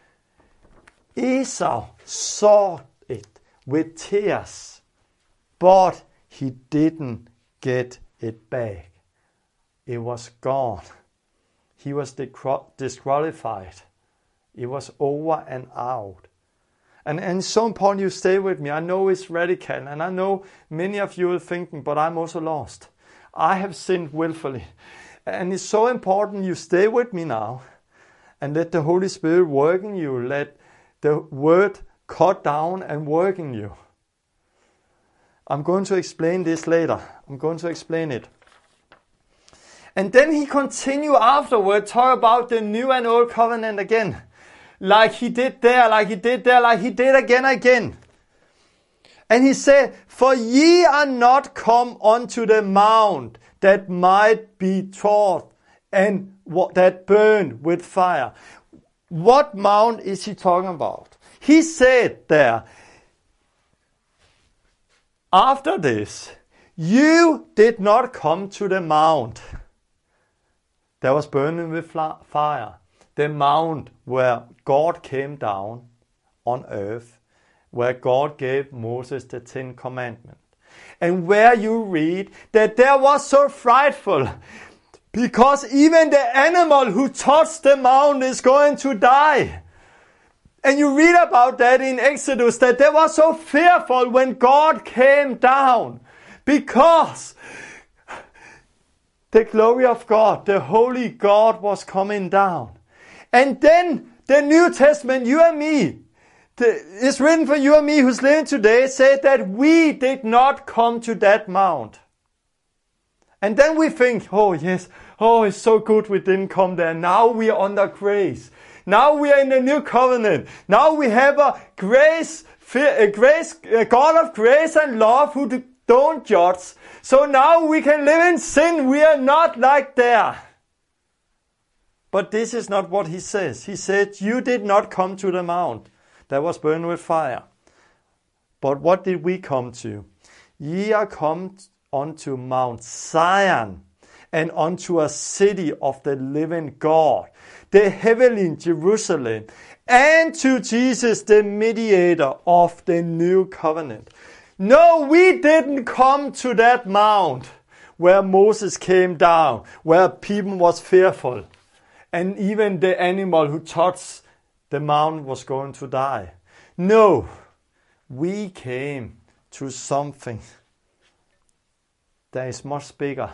Esau sought it with tears, but he didn't get it back. It was gone. He was disqualified. It was over and out. And it's so important you stay with me. I know it's radical, and I know many of you are thinking, but I'm also lost. I have sinned willfully. And it's so important you stay with me now and let the Holy Spirit work in you. Let the word cut down and work in you. I'm going to explain this later. I'm going to explain it. And then he continued afterward, talk about the new and old covenant again. Like he did there, like he did there, like he did again. And he said, for ye are not come unto the mount that might be trod and that burned with fire. What mount is he talking about? He said there, after this, you did not come to the mount that was burning with fire, the mount where God came down on earth, where God gave Moses the 10 Commandments, and where you read that there was so frightful, because even the animal who touched the mount is going to die. And you read about that in Exodus, that they were so fearful when God came down, because the glory of God, the holy God, was coming down. And then the New Testament, you and me, it's written for you and me who's living today, said that we did not come to that mount. And then we think, oh yes, oh it's so good we didn't come there. Now we are under grace. Now we are in the new covenant. Now we have a God of grace and love who don't judge. So now we can live in sin. We are not like there. But this is not what he says. He said, you did not come to the mount that was burned with fire. But what did we come to? Ye are come unto Mount Zion, and unto a city of the living God, the heavenly Jerusalem, and to Jesus, the mediator of the new covenant. No, we didn't come to that mount where Moses came down, where people was fearful, and even the animal who touched the mount was going to die. No, we came to something that is much bigger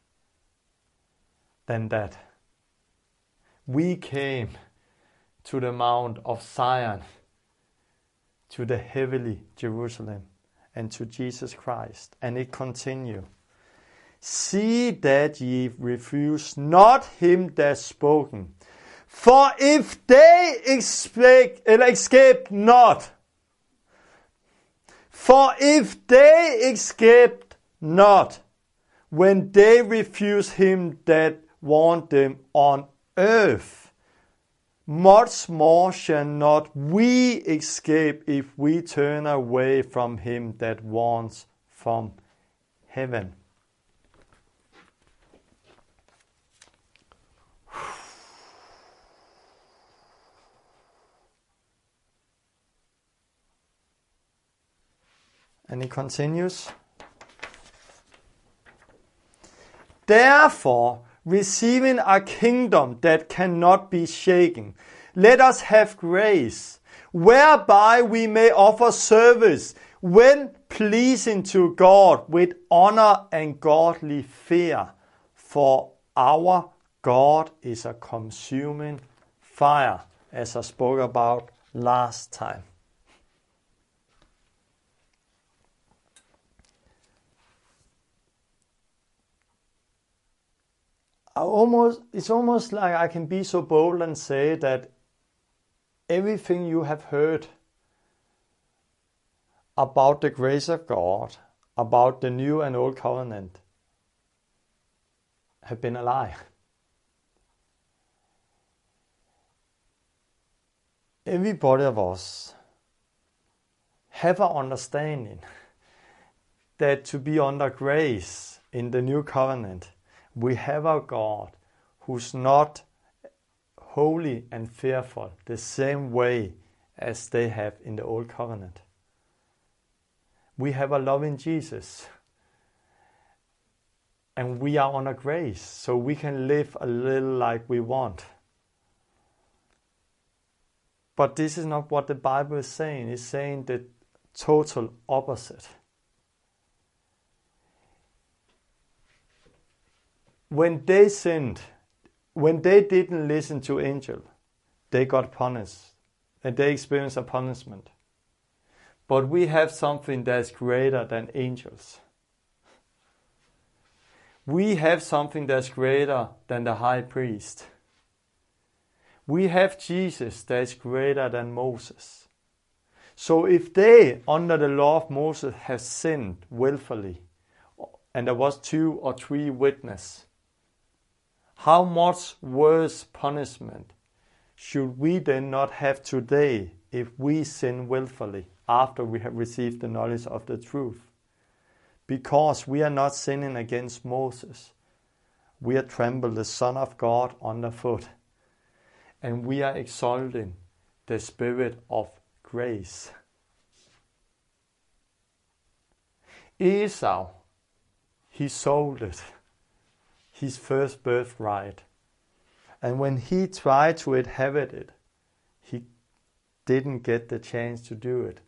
than that. We came to the Mount of Zion, to the heavenly Jerusalem, and to Jesus Christ. And it continues. See that ye refuse not him that spoken. For if they escape not, when they refuse him that warned them on earth, much more shall not we escape if we turn away from him that warns from heaven. And he continues. Therefore, receiving a kingdom that cannot be shaken, let us have grace, whereby we may offer service when pleasing to God with honor and godly fear. For our God is a consuming fire, as I spoke about last time. It's almost like I can be so bold and say that everything you have heard about the grace of God, about the new and old covenant, have been a lie. Everybody of us have an understanding that to be under grace in the new covenant, we have a God who's not holy and fearful the same way as they have in the old covenant. We have a loving Jesus. And we are under grace, so we can live a little like we want. But this is not what the Bible is saying. It's saying the total opposite. When they sinned, when they didn't listen to angel, they got punished and they experienced a punishment. But we have something that's greater than angels. We have something that's greater than the high priest. We have Jesus that's greater than Moses. So if they, under the law of Moses, have sinned willfully, and there was 2 or 3 witnesses, how much worse punishment should we then not have today if we sin willfully after we have received the knowledge of the truth? because we are not sinning against Moses. We are trampling the Son of God underfoot. And we are exalting the Spirit of grace. Esau, he sold it, his first birthright. And when he tried to inherit it, he didn't get the chance to do it.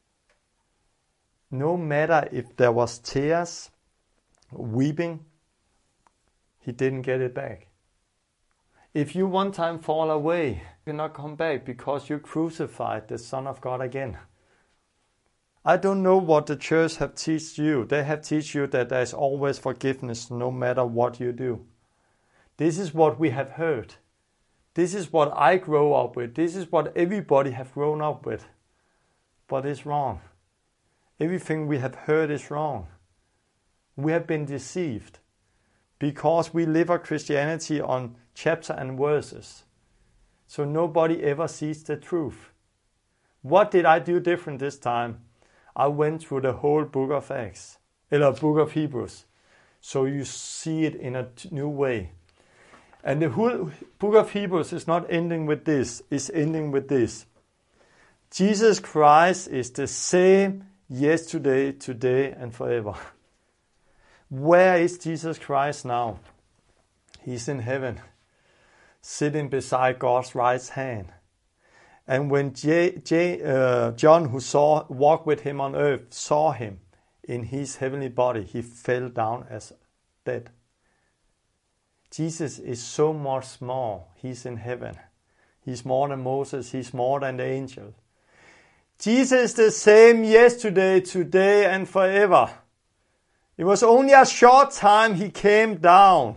No matter if there was tears, weeping, he didn't get it back. If you one time fall away, you cannot come back because you crucified the Son of God again. I don't know what the church have taught you. They have taught you that there is always forgiveness no matter what you do. This is what we have heard. This is what I grow up with. This is what everybody have grown up with. But it's wrong. Everything we have heard is wrong. We have been deceived because we live our Christianity on chapter and verses. So nobody ever sees the truth. What did I do different this time? I went through the whole book of Acts, or book of Hebrews. So you see it in a new way. And the whole book of Hebrews is not ending with this, it's ending with this. Jesus Christ is the same yesterday, today, and forever. Where is Jesus Christ now? He's in heaven, sitting beside God's right hand. And when John, who walked with him on earth, saw him in his heavenly body, he fell down as dead. Jesus is so much more. He's in heaven. He's more than Moses. He's more than the angel. Jesus is the same yesterday, today, and forever. It was only a short time he came down,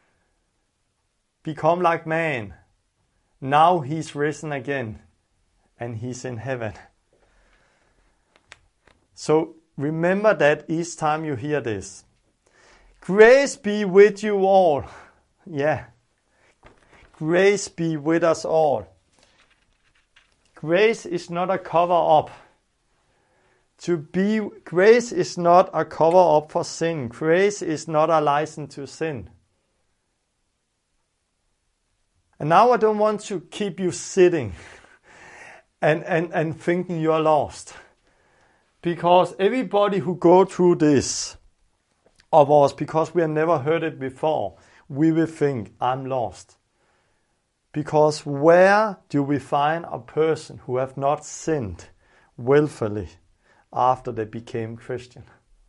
become like man. Now he's risen again, and he's in heaven. So remember that each time you hear this. Grace be with you all. Yeah. Grace be with us all. Grace is not a cover-up. Grace is not a cover-up for sin. Grace is not a license to sin. And now I don't want to keep you sitting and thinking you are lost. Because everybody who go through this of us, because we have never heard it before, we will think, I'm lost. Because where do we find a person who have not sinned willfully after they became Christian?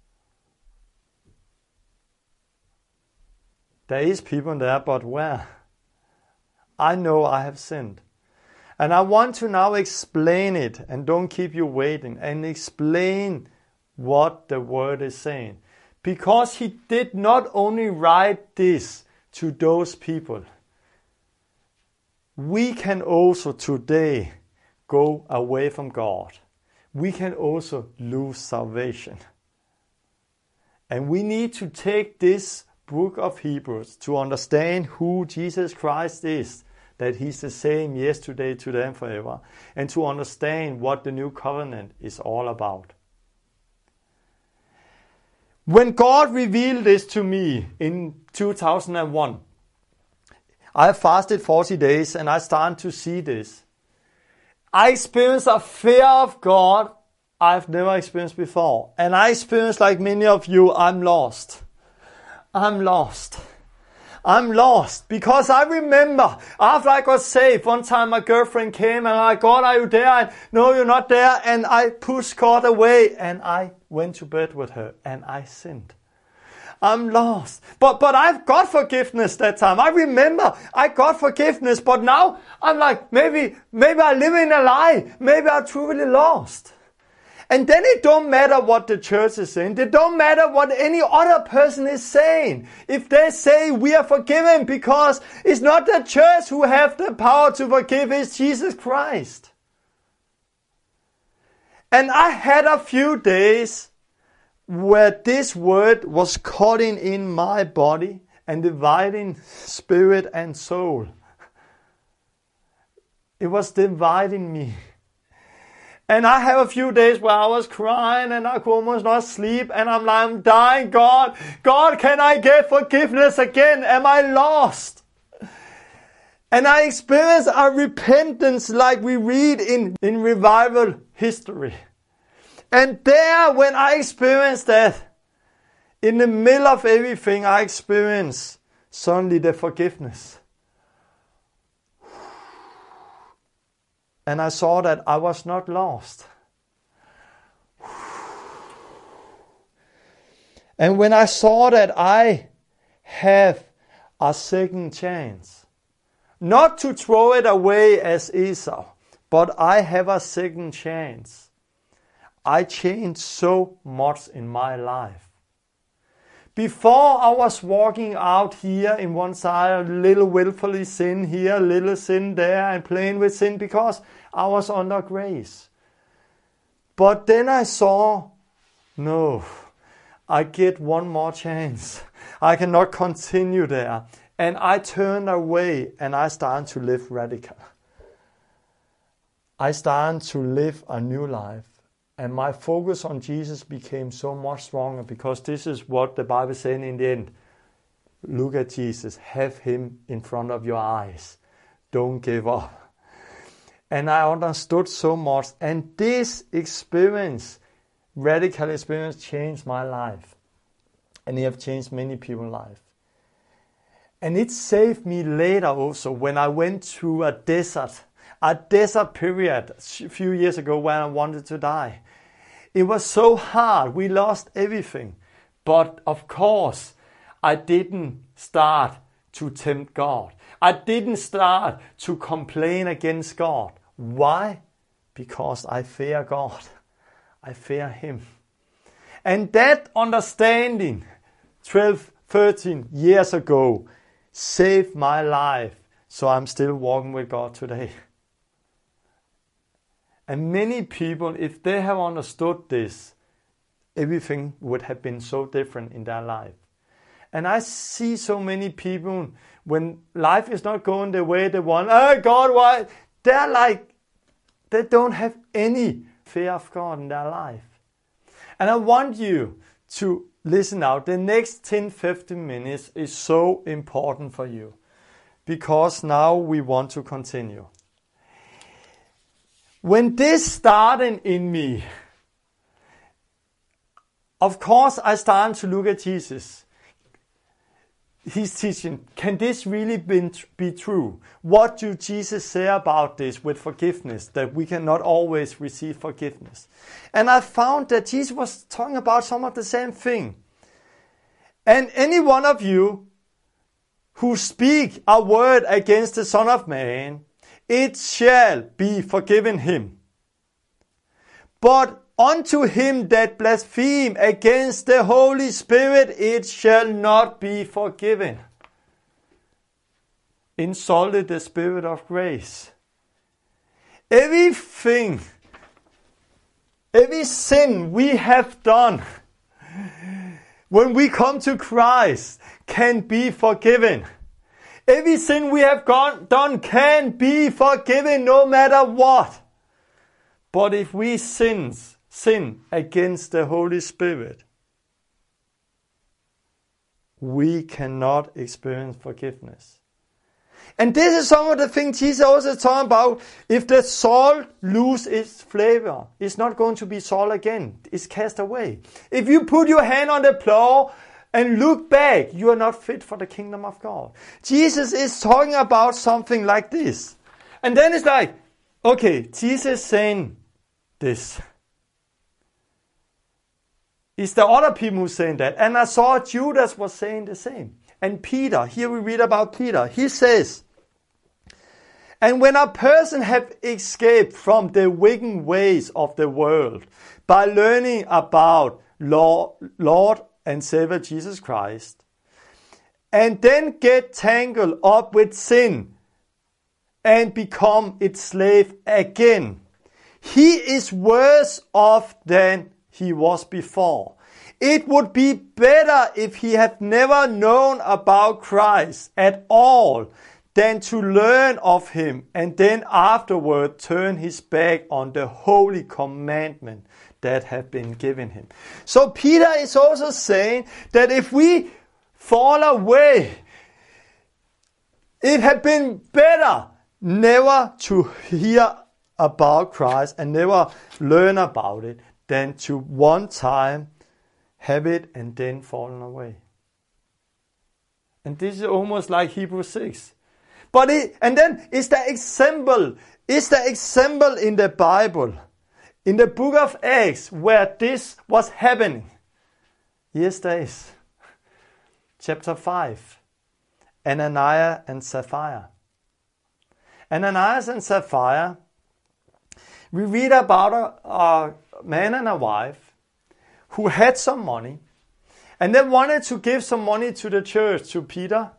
There is people there, but where? I know I have sinned. And I want to now explain it, and don't keep you waiting, and explain what the word is saying. Because he did not only write this to those people. We can also today go away from God. We can also lose salvation. And we need to take this book of Hebrews to understand who Jesus Christ is, that he's the same yesterday, today, and forever, and to understand what the new covenant is all about. When God revealed this to me in 2001, I fasted 40 days and I started to see this. I experienced a fear of God I've never experienced before. And I experienced, like many of you, I'm lost. I'm lost. I'm lost because I remember after I got saved, one time my girlfriend came and I, God, are you there? And, no, you're not there. And I pushed God away and I went to bed with her and I sinned. I'm lost. But I've got forgiveness that time. I remember I got forgiveness, but now I'm like, maybe I live in a lie. Maybe I'm truly lost. And then it don't matter what the church is saying. It don't matter what any other person is saying. If they say we are forgiven, because it's not the church who have the power to forgive, it's Jesus Christ. And I had a few days where this word was cutting in my body and dividing spirit and soul. It was dividing me. And I have a few days where I was crying and I could almost not sleep. And I'm like, I'm dying, God. God, can I get forgiveness again? Am I lost? And I experienced a repentance like we read in revival history. And there, when I experienced that, in the middle of everything, I experienced suddenly the forgiveness. And I saw that I was not lost. And when I saw that I have a second chance, not to throw it away as Esau, but I have a second chance, I changed so much in my life. Before I was walking out here in one side, a little willfully sin here, a little sin there, and playing with sin because I was under grace. But then I saw, no, I get one more chance. I cannot continue there. And I turned away and I started to live radical. I started to live a new life. And my focus on Jesus became so much stronger because this is what the Bible is saying in the end. Look at Jesus. Have him in front of your eyes. Don't give up. And I understood so much. And this experience, radical experience, changed my life. And it has changed many people's lives. And it saved me later also when I went through a desert period a few years ago when I wanted to die. It was so hard. We lost everything. But of course, I didn't start to tempt God. I didn't start to complain against God. Why? Because I fear God. I fear him. And that understanding 12, 13 years ago saved my life. So I'm still walking with God today. And many people, if they have understood this, everything would have been so different in their life. And I see so many people, when life is not going the way they want, oh God, why? They're like, they don't have any fear of God in their life. And I want you to listen out. The next 10-15 minutes is so important for you. Because now we want to continue. When this started in me, of course I started to look at Jesus. He's teaching, can this really be true? What do Jesus say about this with forgiveness, that we cannot always receive forgiveness? And I found that Jesus was talking about some of the same thing. And any one of you who speak a word against the Son of Man, it shall be forgiven him. But unto him that blaspheme against the Holy Spirit, it shall not be forgiven. Insulted the Spirit of grace. Everything, every sin we have done, when we come to Christ, can be forgiven. Every sin we have done can be forgiven no matter what. But if we sin against the Holy Spirit, we cannot experience forgiveness. And this is some of the things Jesus also talking about. If the salt loses its flavor, it's not going to be salt again. It's cast away. If you put your hand on the plow and look back, you are not fit for the kingdom of God. Jesus is talking about something like this. And then it's like, okay, Jesus saying this. It's the other people who saying that. And I saw Judas was saying the same. And Peter, here we read about Peter. He says, and when a person have escaped from the wicked ways of the world by learning about Lord and Savior Jesus Christ, and then get tangled up with sin and become its slave again, he is worse off than he was before. It would be better if he had never known about Christ at all than to learn of him and then afterward turn his back on the holy commandment that have been given him. So Peter is also saying that if we fall away, it had been better never to hear about Christ and never learn about it than to one time have it and then fallen away. And this is almost like Hebrews 6. But is the example in the Bible, in the book of Acts, where this was happening? Yes, there is. Chapter 5. Ananias and Sapphira. Ananias and Sapphira, we read about a man and a wife who had some money, and they wanted to give some money to the church, to Peter.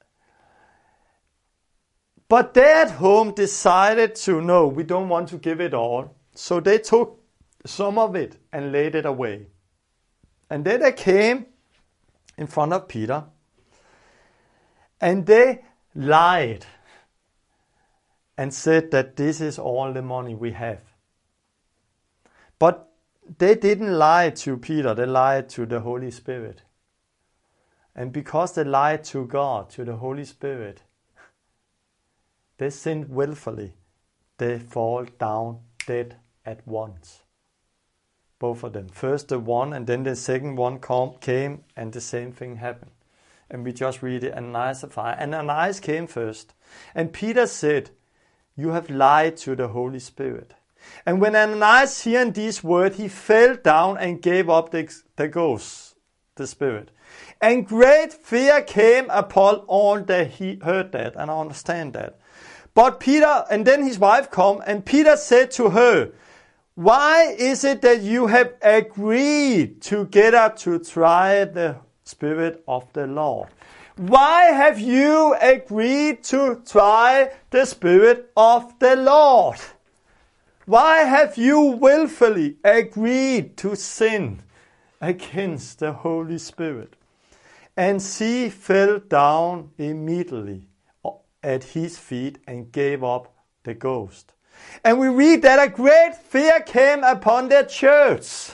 But they at home decided to, no, we don't want to give it all. So they took some of it and laid it away. And then they came in front of Peter and they lied and said that this is all the money we have. But they didn't lie to Peter, they lied to the Holy Spirit. And because they lied to God, to the Holy Spirit, they sinned willfully. They fall down dead at once. Both of them. First the one and then the second one came and the same thing happened. And we just read it, Ananias and Sapphira. And Ananias came first. And Peter said, you have lied to the Holy Spirit. And when Ananias heard these words, he fell down and gave up the ghost, the spirit. And great fear came upon all that he heard that, and I understand that. But Peter, and then his wife come, and Peter said to her, why is it that you have agreed together to try the Spirit of the Lord? Why have you agreed to try the Spirit of the Lord? Why have you willfully agreed to sin against the Holy Spirit? And she fell down immediately at his feet and gave up the ghost. And we read that a great fear came upon the church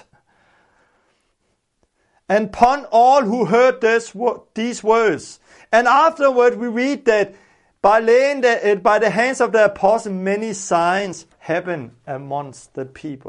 and upon all who heard these words. And afterward we read that by the hands of the apostles many signs happened amongst the people.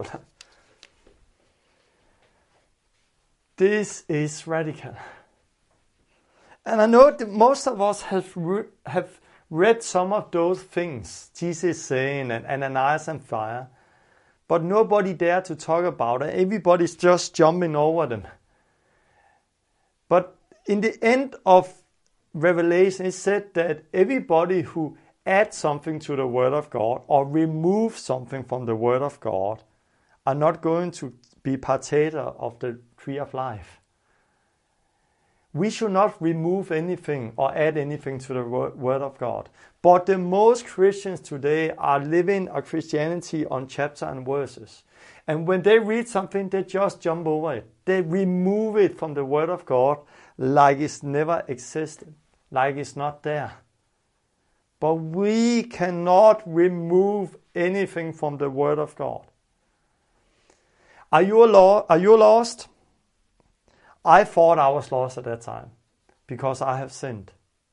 This is radical. And I know that most of us have read some of those things Jesus saying and Ananias and Sapphira, but nobody dared to talk about it. Everybody's just jumping over them. But in the end of Revelation, it said that everybody who adds something to the Word of God or removes something from the Word of God are not going to be partaker of the tree of life. We should not remove anything or add anything to the Word of God. But the most Christians today are living a Christianity on chapter and verses. And when they read something, they just jump over it. They remove it from the Word of God like it's never existed, like it's not there. But we cannot remove anything from the Word of God. Are you lost? I thought I was lost at that time because I have sinned.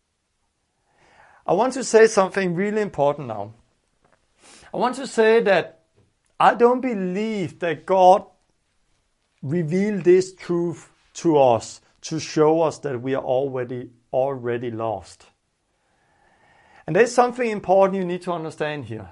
I want to say something really important now. I want to say that I don't believe that God revealed this truth to us to show us that we are already lost. And there's something important you need to understand here.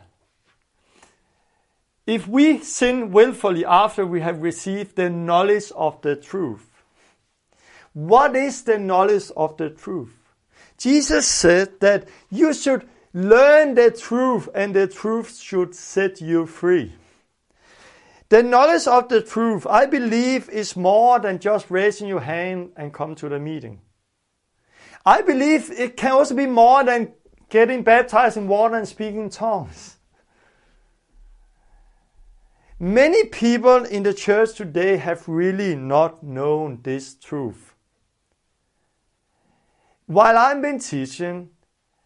If we sin willfully after we have received the knowledge of the truth, what is the knowledge of the truth? Jesus said that you should learn the truth and the truth should set you free. The knowledge of the truth, I believe, is more than just raising your hand and come to the meeting. I believe it can also be more than getting baptized in water and speaking tongues. Many people in the church today have really not known this truth. While I've been teaching,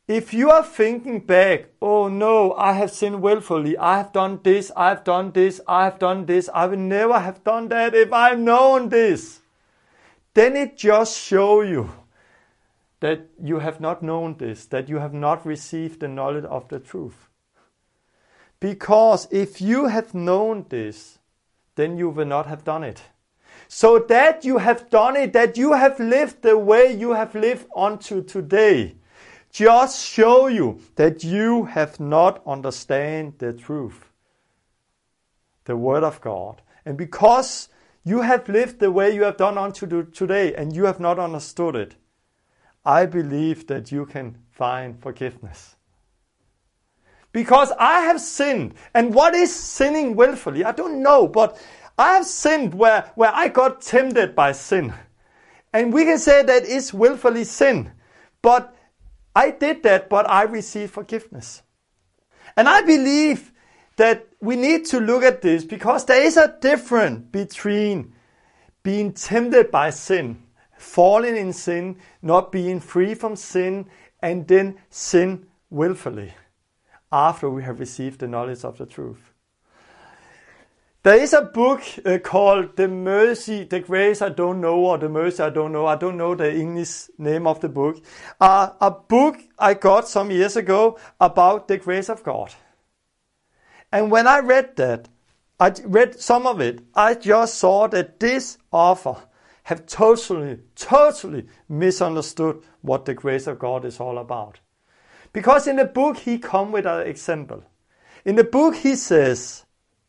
If you are thinking back, oh no, I have sinned willfully, I have done this, I have done this, I have done this, I would never have done that if I had known this, then it just shows you that you have not known this, that you have not received the knowledge of the truth. Because if you have known this, then you will not have done it. So that you have done it, that you have lived the way you have lived unto today, just show you that you have not understand the truth, the Word of God. And because you have lived the way you have done unto today and you have not understood it, I believe that you can find forgiveness. Because I have sinned. And what is sinning willfully? I don't know, but I have sinned where I got tempted by sin. And we can say that is willfully sin. But I did that, but I received forgiveness. And I believe that we need to look at this because there is a difference between being tempted by sin, falling in sin, not being free from sin, and then sin willfully after we have received the knowledge of the truth. There is a book called The Grace I Don't Know, or The Mercy I Don't Know. I don't know the English name of the book. A book I got some years ago about the grace of God. And when I read that, I read some of it, I just saw that this author have totally misunderstood what the grace of God is all about. Because in the book he comes with an example. In the book he says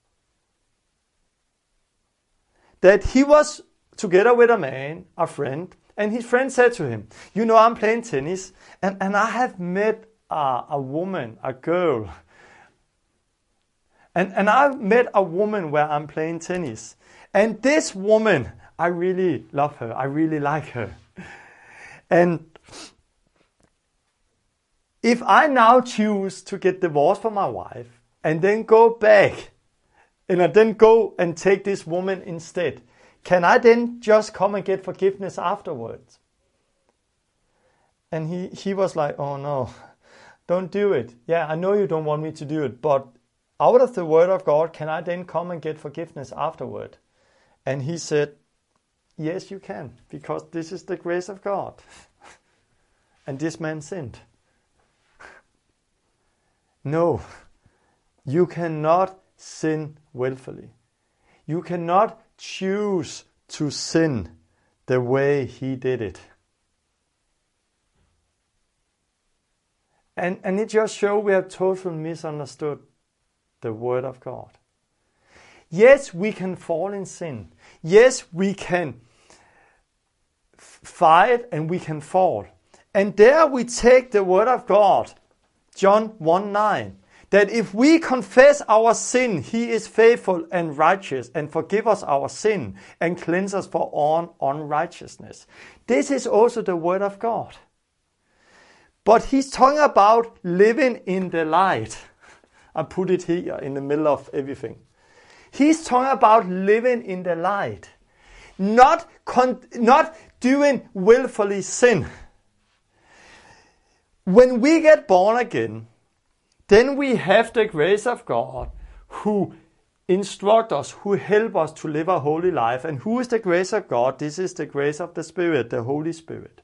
that he was together with a man, a friend, and his friend said to him, you know, I'm playing tennis, and I have met a woman, a girl. And I've met a woman where I'm playing tennis. And this woman, I really love her, I really like her. And if I now choose to get divorced from my wife, and then go back, and I then go and take this woman instead, can I then just come and get forgiveness afterwards? And he was like, oh no, don't do it. Yeah, I know you don't want me to do it, but out of the Word of God, can I then come and get forgiveness afterward? And he said, yes, you can, because this is the grace of God. And this man sinned. No, you cannot sin willfully. You cannot choose to sin the way he did it. And it just shows we have totally misunderstood the Word of God. Yes, we can fall in sin. Yes, we can fight and we can fall. And there we take the Word of God, John 1:9. That if we confess our sin, he is faithful and righteous and forgive us our sin and cleanse us from all unrighteousness. This is also the Word of God. But he's talking about living in the light. I put it here in the middle of everything. He's talking about living in the light. Not doing willfully sin. When we get born again, then we have the grace of God who instruct us, who help us to live a holy life. And who is the grace of God? This is the grace of the Spirit, the Holy Spirit.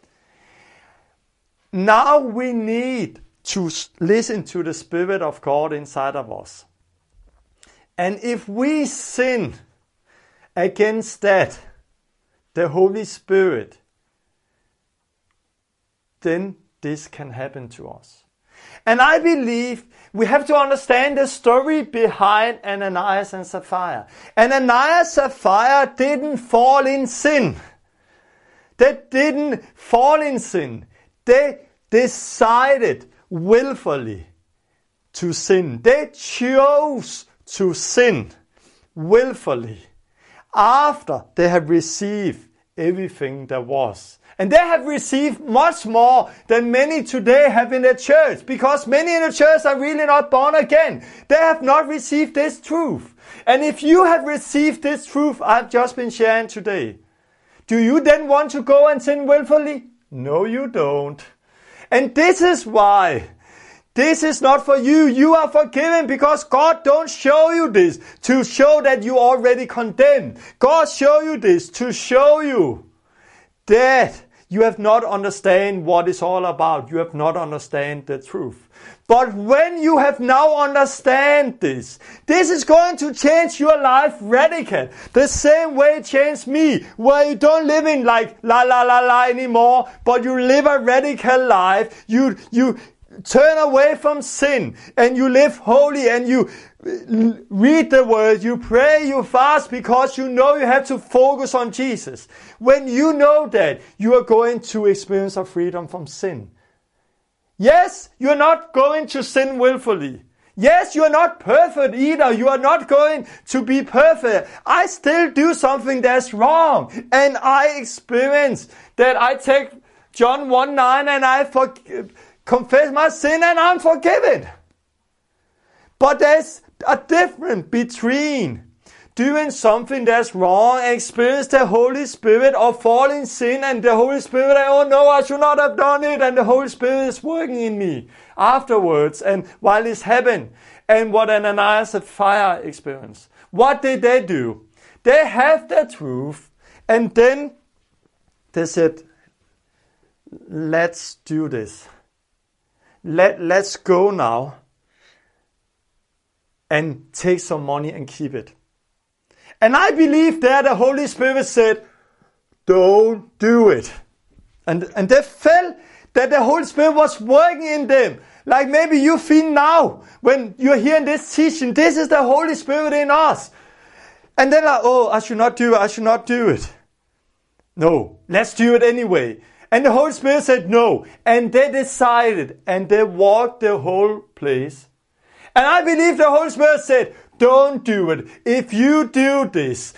Now we need to listen to the Spirit of God inside of us. And if we sin against that, the Holy Spirit, then this can happen to us. And I believe we have to understand the story behind Ananias and Sapphira. Ananias and Sapphira didn't fall in sin. They didn't fall in sin. They decided willfully to sin. They chose to sin willfully after they have received everything there was. And they have received much more than many today have in the church, because many in the church are really not born again. They have not received this truth. And if you have received this truth I've just been sharing today, do you then want to go and sin willfully? No, you don't. And this is why. This is not for you. You are forgiven because God don't show you this to show that you already condemned. God show you this to show you that you have not understand what it's all about. You have not understand the truth. But when you have now understand this is going to change your life radical. The same way it changed me, where you don't live in like la anymore, but you live a radical life. You turn away from sin and you live holy and you read the word, you pray, you fast because you know you have to focus on Jesus. When you know that, you are going to experience a freedom from sin. Yes, you're not going to sin willfully. Yes, you're not perfect either. You are not going to be perfect. I still do something that's wrong. And I experience that I take John 1:9 and I confess my sin and I'm forgiven. But there's a difference between doing something that's wrong and experience the Holy Spirit or fall in sin and the Holy Spirit, oh no, I should not have done it, and the Holy Spirit is working in me afterwards and while it's happening. And what Ananias and Sapphira experienced. What did they do? They have the truth and then they said, let's do this. Let's go now and take some money and keep it. And I believe there the Holy Spirit said, don't do it. And they felt that the Holy Spirit was working in them. Like maybe you feel now when you're hearing this teaching, this is the Holy Spirit in us. And they're like, oh, I should not do it. No, let's do it anyway. And the Holy Spirit said no. And they decided and they walked the whole place. And I believe the Holy Spirit said, don't do it. If you do this,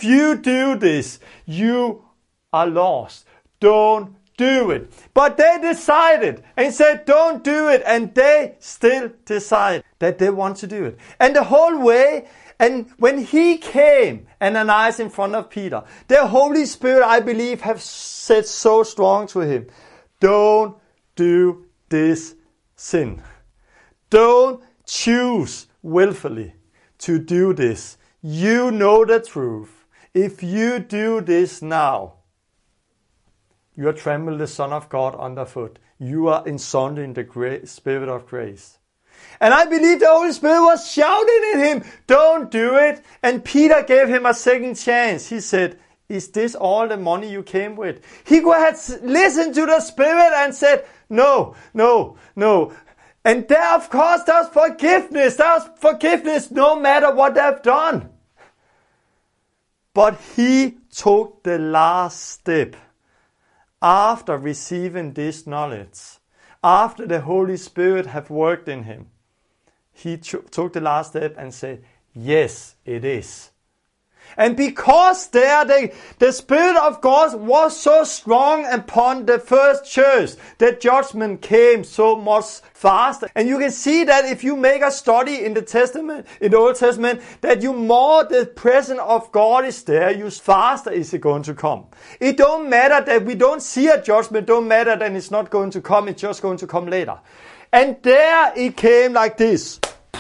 you are lost. Don't do it. But they decided and said, don't do it. And they still decide that they want to do it. And the whole way, and when he came, Ananias in front of Peter, the Holy Spirit, I believe, have said so strong to him, don't do this sin. Don't choose willfully to do this. You know the truth. If you do this now, you are trampling the Son of God underfoot. You are insulting the Spirit of grace. And I believe the Holy Spirit was shouting at him, don't do it. And Peter gave him a second chance. He said, is this all the money you came with? He could have listened to the Spirit and said, no. And there, of course, there's forgiveness. There's forgiveness no matter what they've done. But he took the last step after receiving this knowledge. After the Holy Spirit have worked in him. He took the last step and said, yes, it is. And because there the Spirit of God was so strong upon the first church, the judgment came so much faster. And you can see that if you make a study in the Testament, in the Old Testament, that you more the presence of God is there, you faster is it going to come. It don't matter that we don't see a judgment, don't matter that it's not going to come, it's just going to come later. And there it came like this.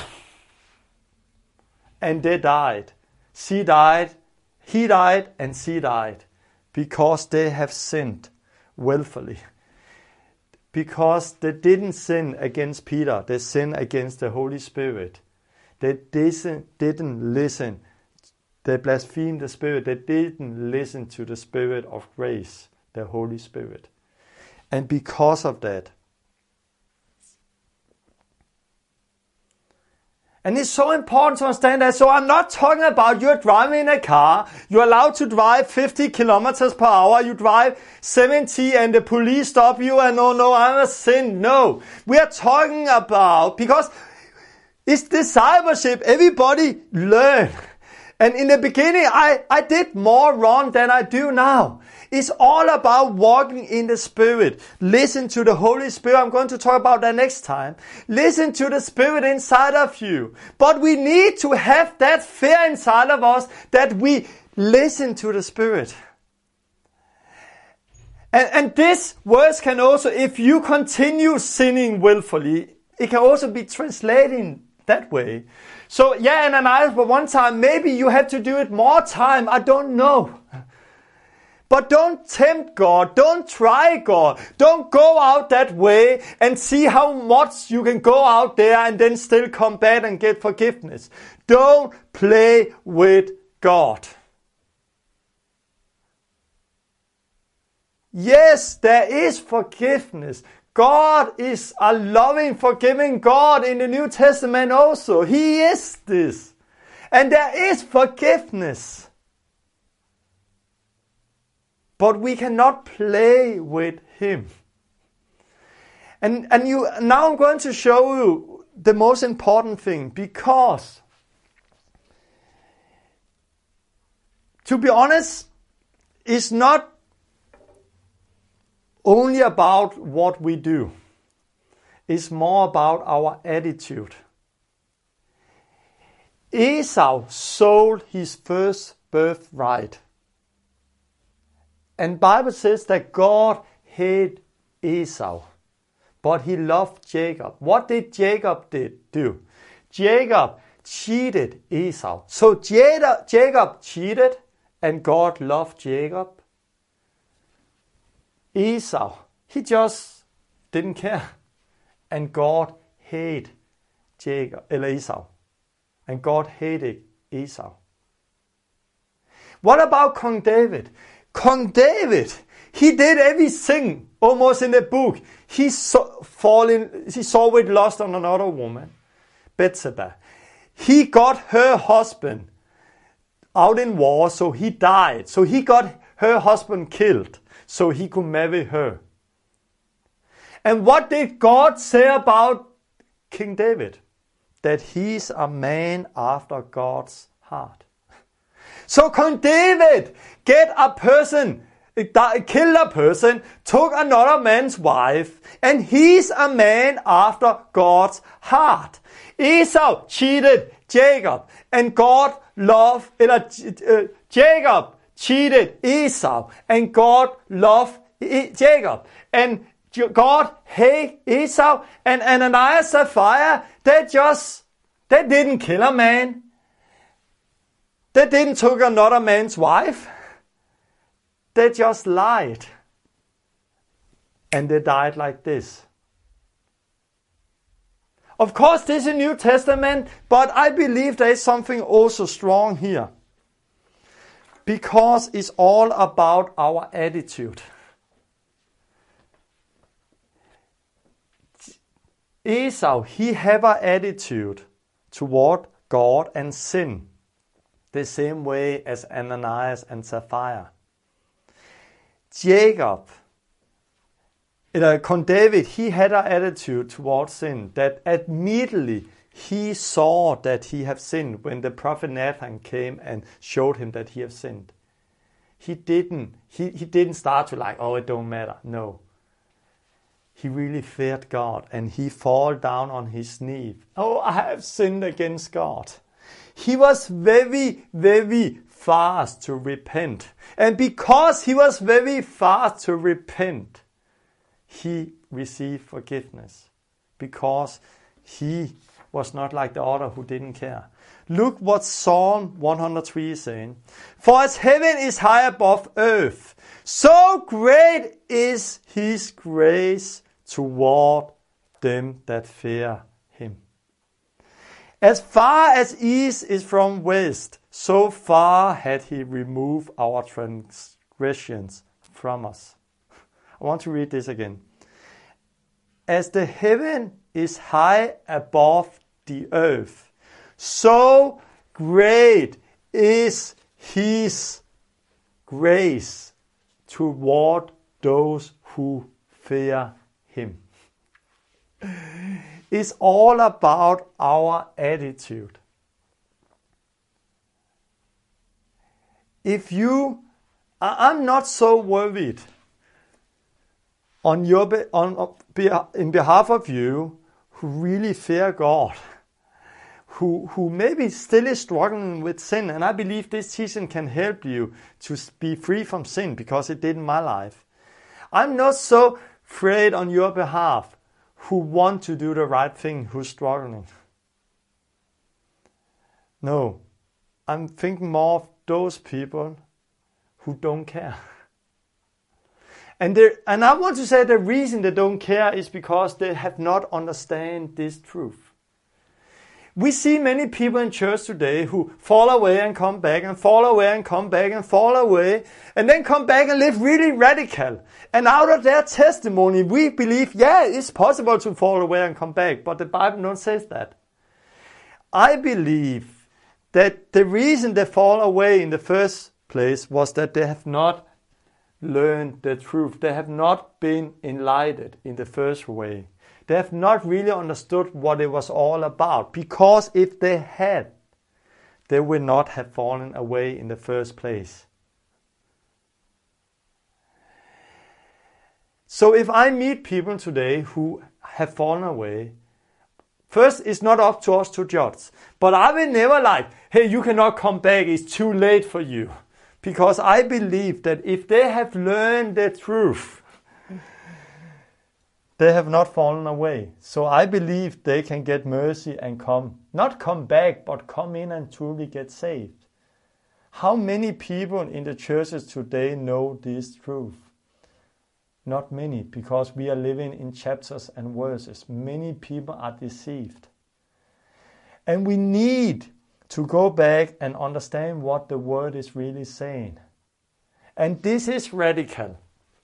And they died. She died, he died, and she died. Because they have sinned willfully. Because they didn't sin against Peter, they sinned against the Holy Spirit. They didn't listen. They blasphemed the Spirit. They didn't listen to the Spirit of grace, the Holy Spirit. And because of that, and it's so important to understand that. So I'm not talking about you're driving in a car. You're allowed to drive 50 kilometers per hour. You drive 70 and the police stop you and no, I'm a sin. No. We are talking about, because it's discipleship. Everybody learn. And in the beginning, I did more wrong than I do now. It's all about walking in the Spirit. Listen to the Holy Spirit. I'm going to talk about that next time. Listen to the Spirit inside of you. But we need to have that fear inside of us that we listen to the Spirit. And this verse can also, if you continue sinning willfully, it can also be translated that way. So yeah, Ananias, but one time, maybe you have to do it more time, I don't know. But don't tempt God, don't try God, don't go out that way and see how much you can go out there and then still come back and get forgiveness. Don't play with God. Yes, there is forgiveness. God is a loving, forgiving God in the New Testament also. He is this. And there is forgiveness. But we cannot play with Him. And now I'm going to show you the most important thing, because to be honest, it's not only about what we do. It's more about our attitude. Esau sold his first birthright. And Bible says that God hated Esau, but he loved Jacob. What did Jacob do? Jacob cheated Esau. So Jacob cheated and God loved Jacob. Esau, he just didn't care. And God hated Esau. And God hated Esau. What about King David? King David, he did everything almost in the book. He saw with lust on another woman, Bathsheba. He got her husband out in war, so he died. So he got her husband killed, so he could marry her. And what did God say about King David? That he's a man after God's heart. So King David killed a person, took another man's wife, and he's a man after God's heart. Esau cheated Jacob, and Jacob cheated Esau, and God loved Jacob. And God hated Esau, and Ananias and Sapphira, they didn't kill a man. They didn't took another man's wife. They just lied. And they died like this. Of course, this is New Testament, but I believe there is something also strong here. Because it's all about our attitude. Esau, he had an attitude toward God and sin. The same way as Ananias and Sapphira. King David, he had an attitude towards sin that immediately he saw that he had sinned when the prophet Nathan came and showed him that he had sinned. He didn't start to like, oh, it don't matter. No. He really feared God and he fall down on his knees. Oh, I have sinned against God. He was very, very fast to repent. And because he was very fast to repent, he received forgiveness. Because he was not like the other who didn't care. Look what Psalm 103 is saying. For as heaven is high above earth, so great is his grace toward them that fear him. As far as east is from west, so far had he removed our transgressions from us. I want to read this again. As the heaven is high above the earth, so great is his grace toward those who fear him. It's all about our attitude. I'm not so worried in behalf of you who really fear God, who maybe still is struggling with sin. And I believe this teaching can help you to be free from sin because it did in my life. I'm not so afraid on your behalf who want to do the right thing, who's struggling. No, I'm thinking more of those people who don't care. And I want to say the reason they don't care is because they have not understand this truth. We see many people in church today who fall away and come back and fall away and come back and fall away and then come back and live really radical. And out of their testimony, we believe, yeah, it's possible to fall away and come back, but the Bible don't say that. I believe that the reason they fall away in the first place was that they have not learned the truth. They have not been enlightened in the first way. They have not really understood what it was all about. Because if they had, they would not have fallen away in the first place. So if I meet people today who have fallen away, first, it's not up to us to judge. But I will never like, hey, you cannot come back, it's too late for you. Because I believe that if they have learned the truth, they have not fallen away. So I believe they can get mercy and not come back, but come in and truly get saved. How many people in the churches today know this truth? Not many, because we are living in chapters and verses. Many people are deceived. And we need to go back and understand what the word is really saying. And this is radical.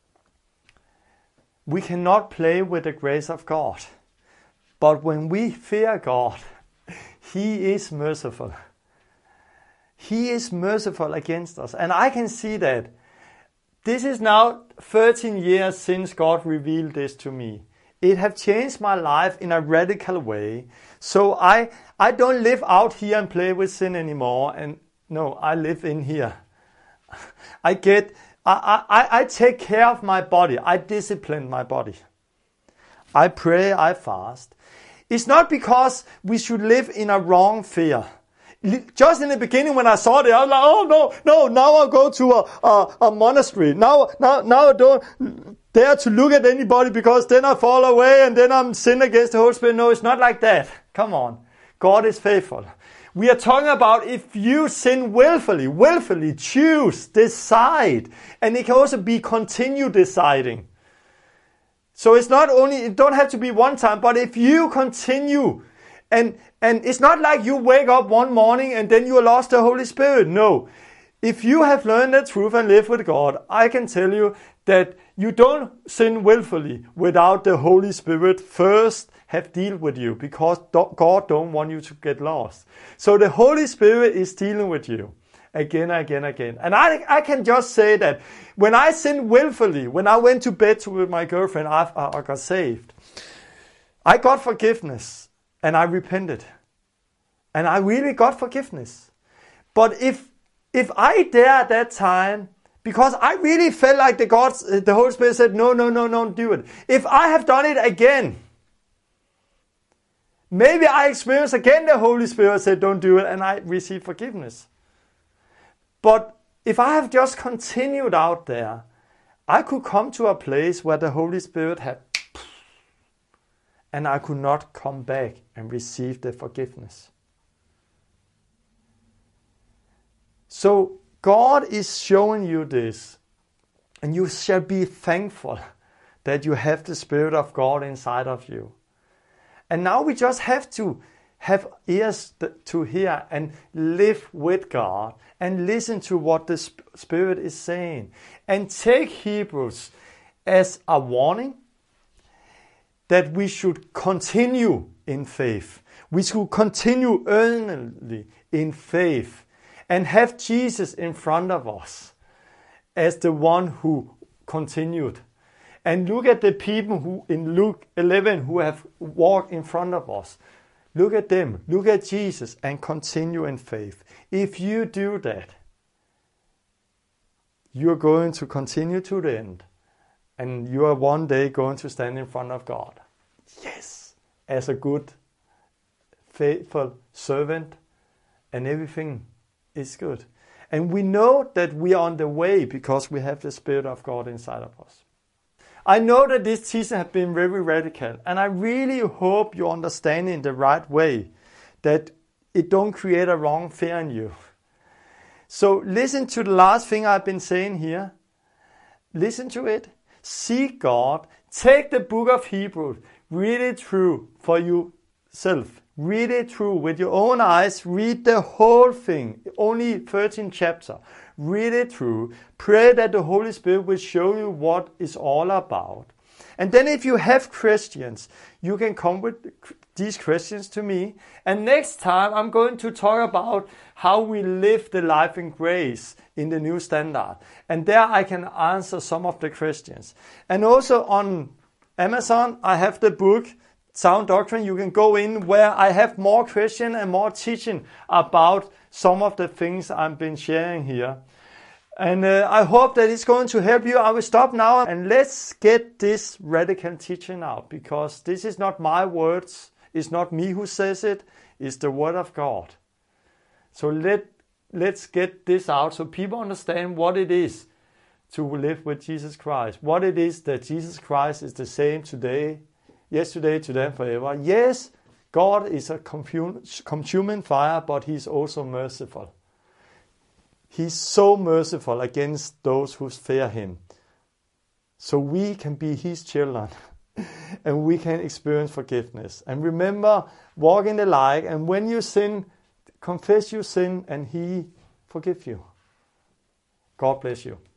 We cannot play with the grace of God. But when we fear God, He is merciful. He is merciful against us. And I can see that. This is now 13 years since God revealed this to me. It has changed my life in a radical way. So I don't live out here and play with sin anymore. And no, I live in here. I take care of my body. I discipline my body. I pray, I fast. It's not because we should live in a wrong fear. Just in the beginning when I saw it, I was like, oh no, now I'll go to a monastery. Now I don't dare to look at anybody because then I fall away and then I'm sin against the Holy Spirit. No, it's not like that. Come on. God is faithful. We are talking about if you sin willfully, choose, decide. And it can also be continue deciding. So it's not only, it don't have to be one time, but if you continue, and it's not like you wake up one morning and then you lost the Holy Spirit. No. If you have learned the truth and live with God, I can tell you that you don't sin willfully without the Holy Spirit first have dealt with you, because God don't want you to get lost. So the Holy Spirit is dealing with you again. And I can just say that when I sinned willfully, when I went to bed with my girlfriend, I got saved. I got forgiveness and I repented. And I really got forgiveness. But if I dare at that time, because I really felt like the Holy Spirit said, no, don't do it. If I have done it again, maybe I experienced again the Holy Spirit said, don't do it, and I received forgiveness. But if I have just continued out there, I could come to a place where the Holy Spirit had, and I could not come back and receive the forgiveness. So God is showing you this, and you shall be thankful that you have the Spirit of God inside of you. And now we just have to have ears to hear and live with God and listen to what the Spirit is saying. And take Hebrews as a warning that we should continue in faith. We should continue earnestly in faith and have Jesus in front of us as the one who continued. And look at the people who in Luke 11 who have walked in front of us. Look at them. Look at Jesus and continue in faith. If you do that, you're going to continue to the end. And you are one day going to stand in front of God. Yes, as a good, faithful servant, and everything is good. And we know that we are on the way because we have the Spirit of God inside of us. I know that this teaching has been very radical, and I really hope you understand it in the right way, that it don't create a wrong fear in you. So listen to the last thing I've been saying here. Listen to it. Seek God. Take the book of Hebrews. Read it through for yourself. Read it through with your own eyes. Read the whole thing. Only 13 chapters. Read it through. Pray that the Holy Spirit will show you what it's all about. And then if you have questions, you can come with these questions to me. And next time I'm going to talk about how we live the life in grace in the New Standard. And there I can answer some of the questions. And also on Amazon, I have the book, Sound Doctrine. You can go in where I have more questions and more teaching about some of the things I've been sharing here. And I hope that it's going to help you. I will stop now and let's get this radical teaching out, because this is not my words. It's not me who says it. It's the Word of God. So let's get this out so people understand what it is to live with Jesus Christ. What it is that Jesus Christ is the same today, yesterday, today, and forever. Yes, God is a consuming fire, but He's also merciful. He's so merciful against those who fear Him. So we can be His children and we can experience forgiveness. And remember, walk in the light, and when you sin, confess your sin and He forgives you. God bless you.